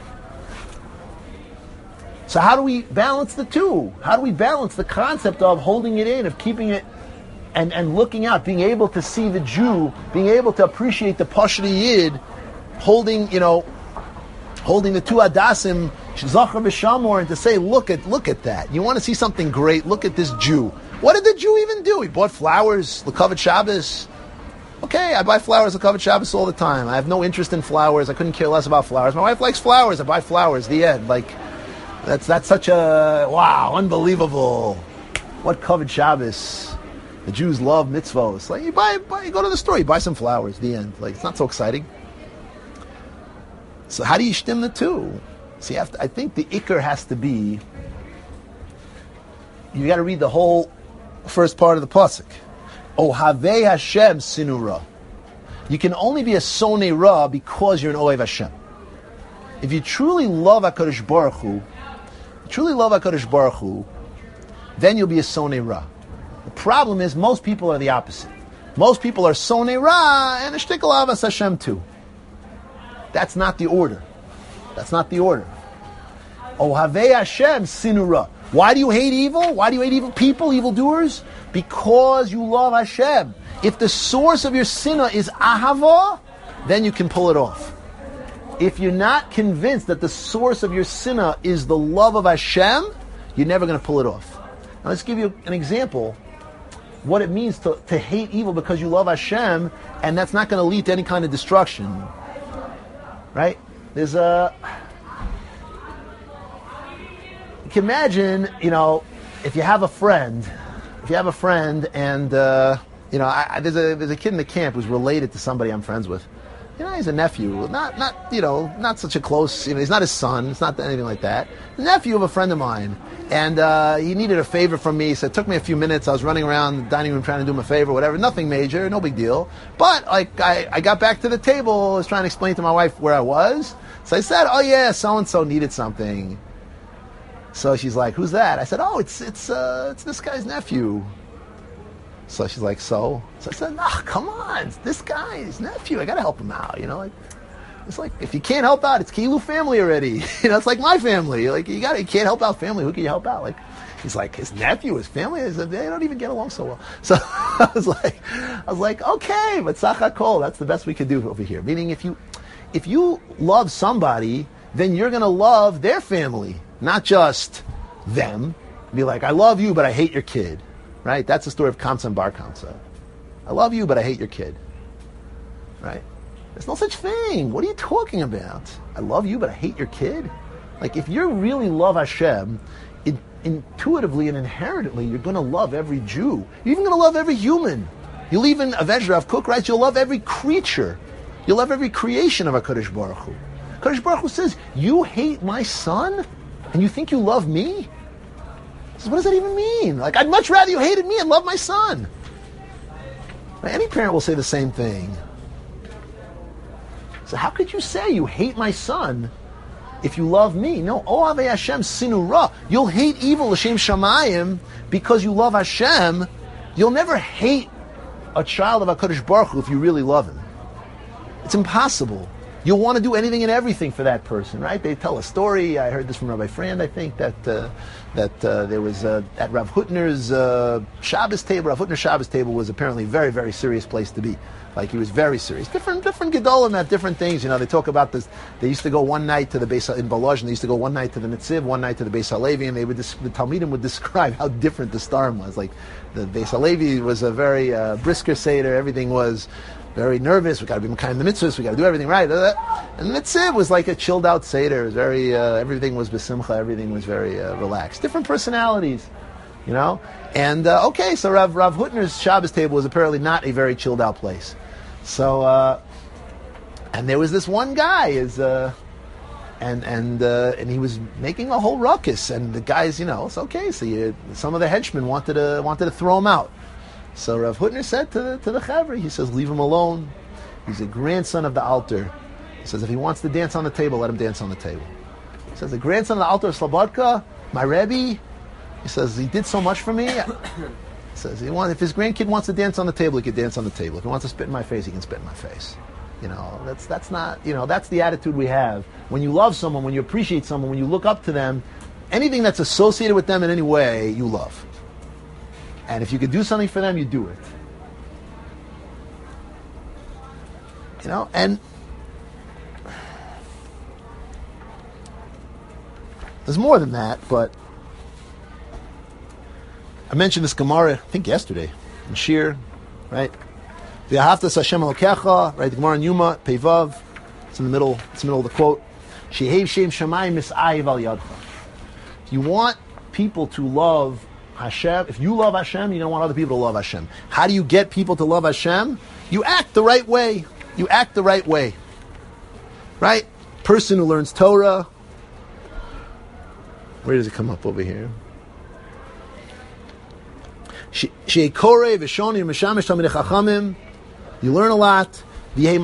So how do we balance the two? How do we balance the concept of holding it in, of keeping it, and looking out, being able to see the Jew, being able to appreciate the Pashut Yid, holding the two Adasim, Zachar v'Shamor, and to say, look at that. You want to see something great, look at this Jew. What did the Jew even do? He bought flowers, L'Kavod Shabbos. Okay, I buy flowers L'Kavod Shabbos all the time. I have no interest in flowers. I couldn't care less about flowers. My wife likes flowers. I buy flowers. The end. That's such a, wow, unbelievable. What Kavod Shabbos. The Jews love mitzvos. You go to the store, you buy some flowers. The end. It's not so exciting. So how do you shtim the two? See, I think the ikar has to be, you got to read the whole first part of the pasuk. Ohavei Hashem sinura. You can only be a sonei ra because you're an ohev Hashem. If you truly love HaKadosh Baruch Hu, then you'll be a sonei ra. The problem is most people are the opposite. Most people are sonei ra and a shtickle avas Hashem too. That's not the order. Ohavei Hashem sinura. Why do you hate evil? Why do you hate evil people, evildoers? Because you love Hashem. If the source of your sinah is ahava, then you can pull it off. If you're not convinced that the source of your sinah is the love of Hashem, you're never going to pull it off. Now let's give you an example. What it means to hate evil because you love Hashem, and that's not going to lead to any kind of destruction. Right? You can imagine, if you have a friend, and there's a kid in the camp who's related to somebody I'm friends with. He's a nephew, not such a close, he's not his son, it's not anything like that. The nephew of a friend of mine, and he needed a favor from me, so it took me a few minutes. I was running around the dining room trying to do him a favor, whatever, nothing major, no big deal. But I got back to the table, I was trying to explain to my wife where I was, so I said, oh yeah, so-and-so needed something. So she's like, who's that? I said, oh, it's this guy's nephew. So she's like, so I said, no, come on, it's this guy's nephew. I got to help him out, like. It's like, if you can't help out, it's Kilu family already. It's like my family. Like, you can't help out family. Who can you help out? Like, he's like, his nephew, his family, they don't even get along so well. So I was like, okay, but Sach HaKol, that's the best we could do over here. Meaning, if you love somebody, then you're going to love their family, not just them. Be like, I love you, but I hate your kid. Right? That's the story of Kamsa and Bar Kamsa. I love you, but I hate your kid. Right? There's no such thing. What are you talking about? I love you, but I hate your kid? Like, if you really love Hashem, intuitively and inherently, you're going to love every Jew. You're even going to love every human. You'll even, Aved Rav Kook writes, you'll love every creature. You'll love every creation of HaKadosh Baruch Hu. HaKadosh Baruch Hu says, you hate my son? And you think you love me? He says, what does that even mean? Like, I'd much rather you hated me and loved my son. Any parent will say the same thing. So how could you say you hate my son if you love me? No, Ohavei Hashem sinu ra. You'll hate evil l'shem shamayim because you love Hashem. You'll never hate a child of HaKadosh Baruch Hu if you really love him. It's impossible. You'll want to do anything and everything for that person, right? They tell a story. I heard this from Rabbi Frand, I think, that there was at Rav Hutner's Shabbos table. Rav Hutner's Shabbos table was apparently a very, very serious place to be. Like, he was very serious. Different Gedolim have different things. They talk about this. They used to go one night to the Beis in Balazh, and they used to go one night to the Netziv, one night to the Beis Halevi, and the Talmidim would describe how different the Starim was. Like, the Beis Halevi was a very brisker Seder. Everything was very nervous. We got to be kind of the mitzvahs. We got to do everything right. And the Netziv was like a chilled out Seder. It was very, everything was besimcha. Everything was very relaxed. Different personalities. And okay, so Rav Hutner's Shabbos table was apparently not a very chilled out place. So, and there was this one guy, and he was making a whole ruckus, and the guys, it's okay. So some of the henchmen wanted to throw him out. So Rav Hutner said to the Chavri, he says, leave him alone. He's a grandson of the Alter. He says, if he wants to dance on the table, let him dance on the table. He says, the grandson of the Alter of Slobodka, my Rebbe, he says, he did so much for me. He says, if his grandkid wants to dance on the table, he can dance on the table. If he wants to spit in my face, he can spit in my face. That's not, that's the attitude we have. When you love someone, when you appreciate someone, when you look up to them, anything that's associated with them in any way, you love. And if you could do something for them, you do it. And there's more than that, but I mentioned this Gemara, I think yesterday, in Shir, right? V'ahavtas Hashem Elokecha, right? The Gemara in Yuma, Peivav, it's in the middle of the quote. Shehev Shem Shamayim Mis'ayiv Al Yadcha. If you want people to love Hashem, if you love Hashem, you don't want other people to love Hashem. How do you get people to love Hashem? You act the right way. You act the right way. Right? Person who learns Torah. Where does it come up over here? You learn a lot. You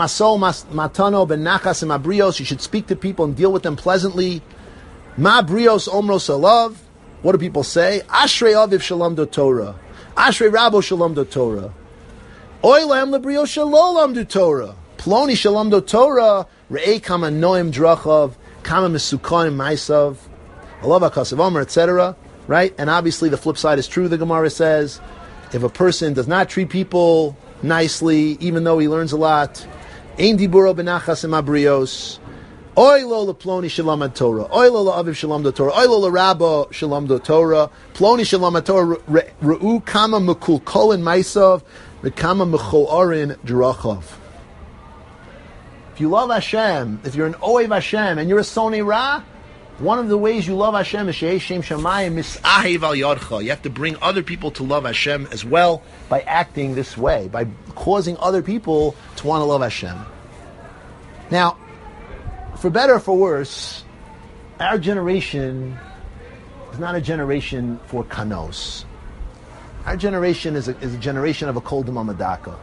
should speak to people and deal with them pleasantly. What do people say? Ashrei aviv shalom do Torah. Ashrei rabo shalom do Torah. Oy lahem lebrio shalom do Torah. Ploni shalom do Torah. Re'ei kama noim drachav. Kama mesukanim maisav. Alava kasav omer, etc. Right? And obviously the flip side is true, the Gemara says. If a person does not treat people nicely, even though he learns a lot, ein diburo benachas emabrios, oy lo leploni shalom ad Torah, oy lo leaviv shalom do Torah, oy lo lerabo shalom do Torah, ploni shalom ad Torah, re'u kama mekulkolin maisav, ve'kama mechoarin drachav. If you love Hashem, if you're an oev Hashem, and you're a sonei ra, one of the ways you love Hashem is She'ei Shem Shamayim Mis'ahiv Al Yadcha. You have to bring other people to love Hashem as well by acting this way, by causing other people to want to love Hashem. Now, for better or for worse, our generation is not a generation for kanos. Our generation is a generation of a kol d'mamadaka.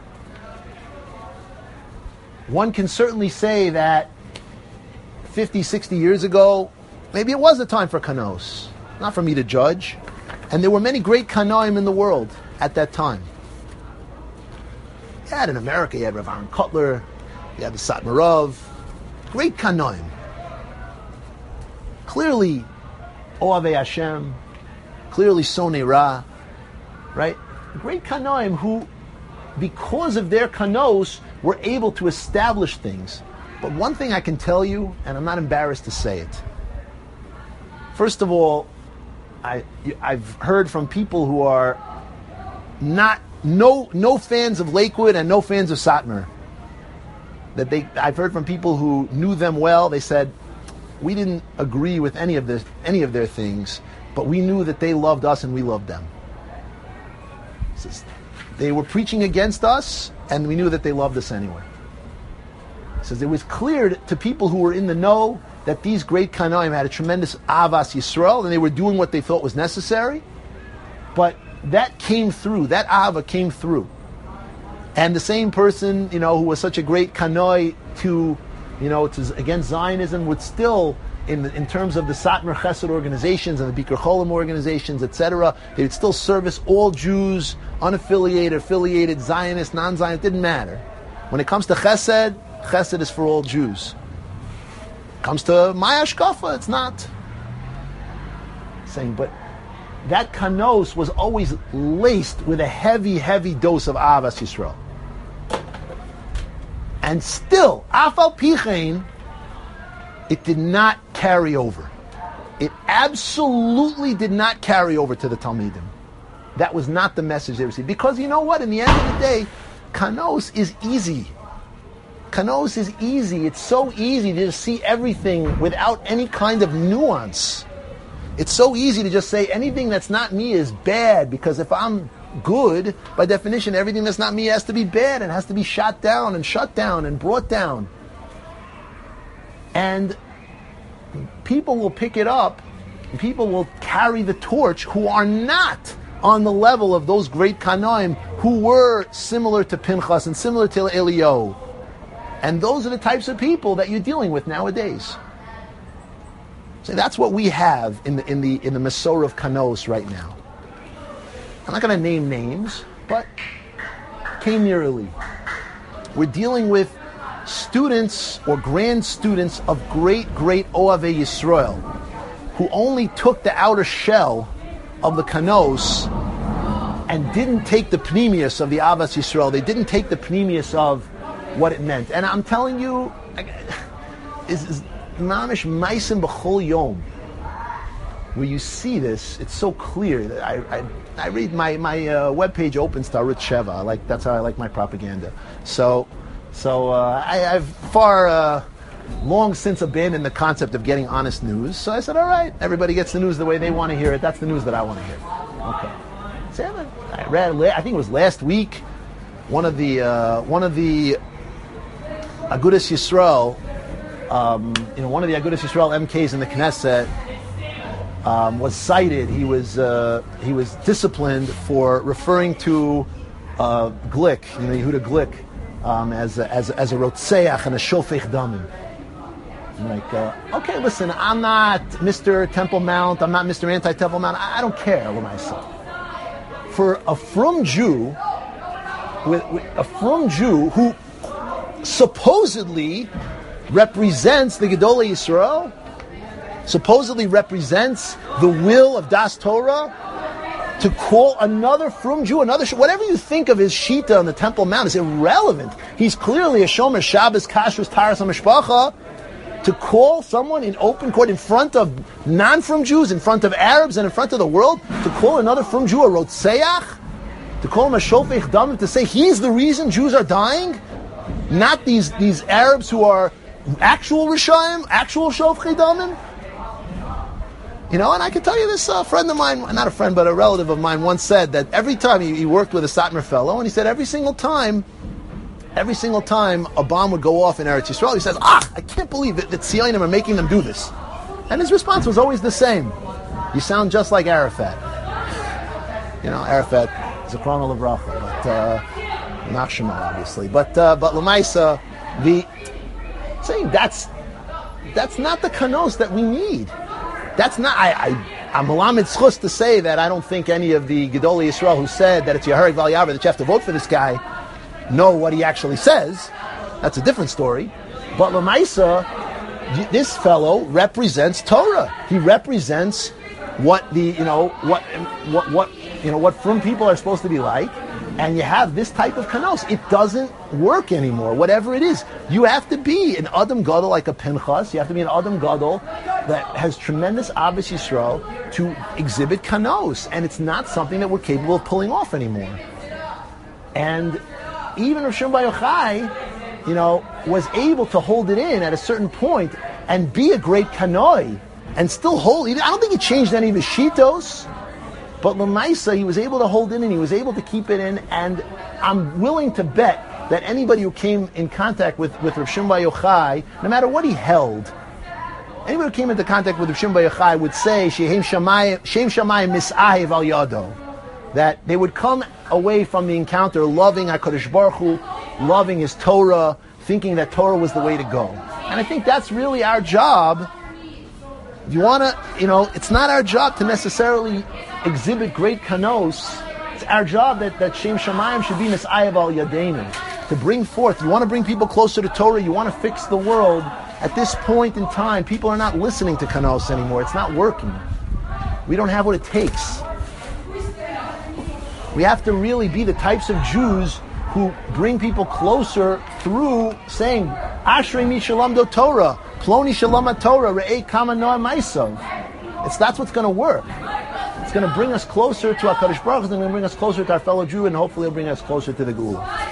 One can certainly say that 50, 60 years ago, maybe it was a time for kanos. not for me to judge. And there were many great Kanoim in the world at that time. You had in America, you had Rav Aaron Kotler, you had the Satmarov, great Kanoim. Clearly, Ohavei Hashem, clearly Sonei Ra, right? Great Kanoim who, because of their Kanos, were able to establish things. But one thing I can tell you, and I'm not embarrassed to say it. First of all, I've heard from people who are no fans of Lakewood and no fans of Satmar. I've heard from people who knew them well. They said, we didn't agree with any of their things, but we knew that they loved us and we loved them. They were preaching against us, and we knew that they loved us anyway. He says it was clear to people who were in the know that these great Kanoim had a tremendous Avas Yisrael, and they were doing what they thought was necessary. But that came through. That Ava came through. And the same person, who was such a great Kanoi to against Zionism, would still, in terms of the Satmar Chesed organizations and the Bikur Cholim organizations, etc., they would still service all Jews, unaffiliated, affiliated, Zionist, non-Zionist, didn't matter. When it comes to Chesed, Chesed is for all Jews. Comes to my Ashkafa, it's not. Saying, but that Kanos was always laced with a heavy, heavy dose of Avas Yisrael. And still, Afal Pichein, it did not carry over. It absolutely did not carry over to the Talmidim. That was not the message they received. Because you know what? In the end of the day, Kanos is easy. Kanos is easy. It's so easy to just see everything without any kind of nuance. It's so easy to just say anything that's not me is bad, because if I'm good, by definition, everything that's not me has to be bad and has to be shot down and shut down and brought down. And people will pick it up, and people will carry the torch who are not on the level of those great Kanoim who were similar to Pinchas and similar to Eliyahu. And those are the types of people that you're dealing with nowadays. So that's what we have in the Masorah of Kanos right now. I'm not going to name names, but K-Mirali. We're dealing with students or grand students of great Ohavei Yisrael who only took the outer shell of the Kanos and didn't take the pnimius of the Avas Yisrael. They didn't take the pnimius of what it meant. And I'm telling you, is mamish maisim b'chol yom. Where you see this, it's so clear. That I read my webpage opens to Arutz Sheva. That's how I like my propaganda. So I've far long since abandoned the concept of getting honest news. So I said, all right, everybody gets the news the way they want to hear it. That's the news that I want to hear. Okay. So I read. I think it was last week. One of the Agudas Yisrael, one of the Agudas Yisrael MKs in the Knesset was cited. He was disciplined for referring to Glick, Yehuda Glick, as a rotzeach and a shofech damim. I'm like, okay, listen, I'm not Mr. Temple Mount. I'm not Mr. Anti-Temple Mount. I don't care what myself. For a frum Jew, a frum Jew who supposedly represents the Gedolei Yisrael, supposedly represents the will of Das Torah, to call another frum Jew, whatever you think of his shita on the Temple Mount is irrelevant. He's clearly a shomer Shabbos, Kashrus, Taras HaMishpacha. To call someone in open court in front of non-frum Jews, in front of Arabs, and in front of the world, to call another frum Jew a rotzeach, to call him a shofech damim, to say he's the reason Jews are dying, not these Arabs who are actual Rishayim, actual shofech damim. And I can tell you this, a friend of mine, not a friend, but a relative of mine once said that every time he worked with a Satmar fellow, and he said every single time a bomb would go off in Eretz Yisrael, he says, I can't believe that Tzionim are making them do this. And his response was always the same. You sound just like Arafat. Arafat is a chrono Livracha, but not Shema, obviously. But Lamaisa, saying that's not the kanos that we need. That's not. I'm Malamed Schus to say that I don't think any of the Gedolei Yisrael who said that it's Yehareg Val Yaver that you have to vote for this guy know what he actually says. That's a different story. But Lamaisa, this fellow represents Torah. He represents what what frum people are supposed to be like. And you have this type of kanos. It doesn't work anymore, whatever it is. You have to be an Adam Gadol like a Pinchas. You have to be an Adam Gadol that has tremendous Ahavas Yisrael to exhibit kanos. And it's not something that we're capable of pulling off anymore. And even Rav Shimon Bar Yochai, was able to hold it in at a certain point and be a great kanoi and still hold. I don't think he changed any of his shitos. But Lamaisa, he was able to hold in and he was able to keep it in, and I'm willing to bet that anybody who came in contact with Rav Shimon Bar Yochai, no matter what he held, anybody who came into contact with Rav Shimon Bar Yochai would say, Shem Shamayim Mis'ahev Al Yado, that they would come away from the encounter loving HaKadosh Baruch Hu, loving his Torah, thinking that Torah was the way to go. And I think that's really our job. If you want to, it's not our job to necessarily exhibit great kanos. It's our job that Shem Shamayim should be Mis'ayev Al Yadeinu, to bring forth. You want to bring people closer to Torah, you want to fix the world. At this point in time, people are not listening to kanos anymore. It's not working. We don't have what it takes. We have to really be the types of Jews who bring people closer through saying, Ashrei mi shalamdo Torah, Ploni shalama Torah, Re'ei kama noah maisav. That's what's going to work. It's going to bring us closer to HaKadosh Baruch Hu, it's going to bring us closer to our fellow Jew, and hopefully it'll bring us closer to the Geula.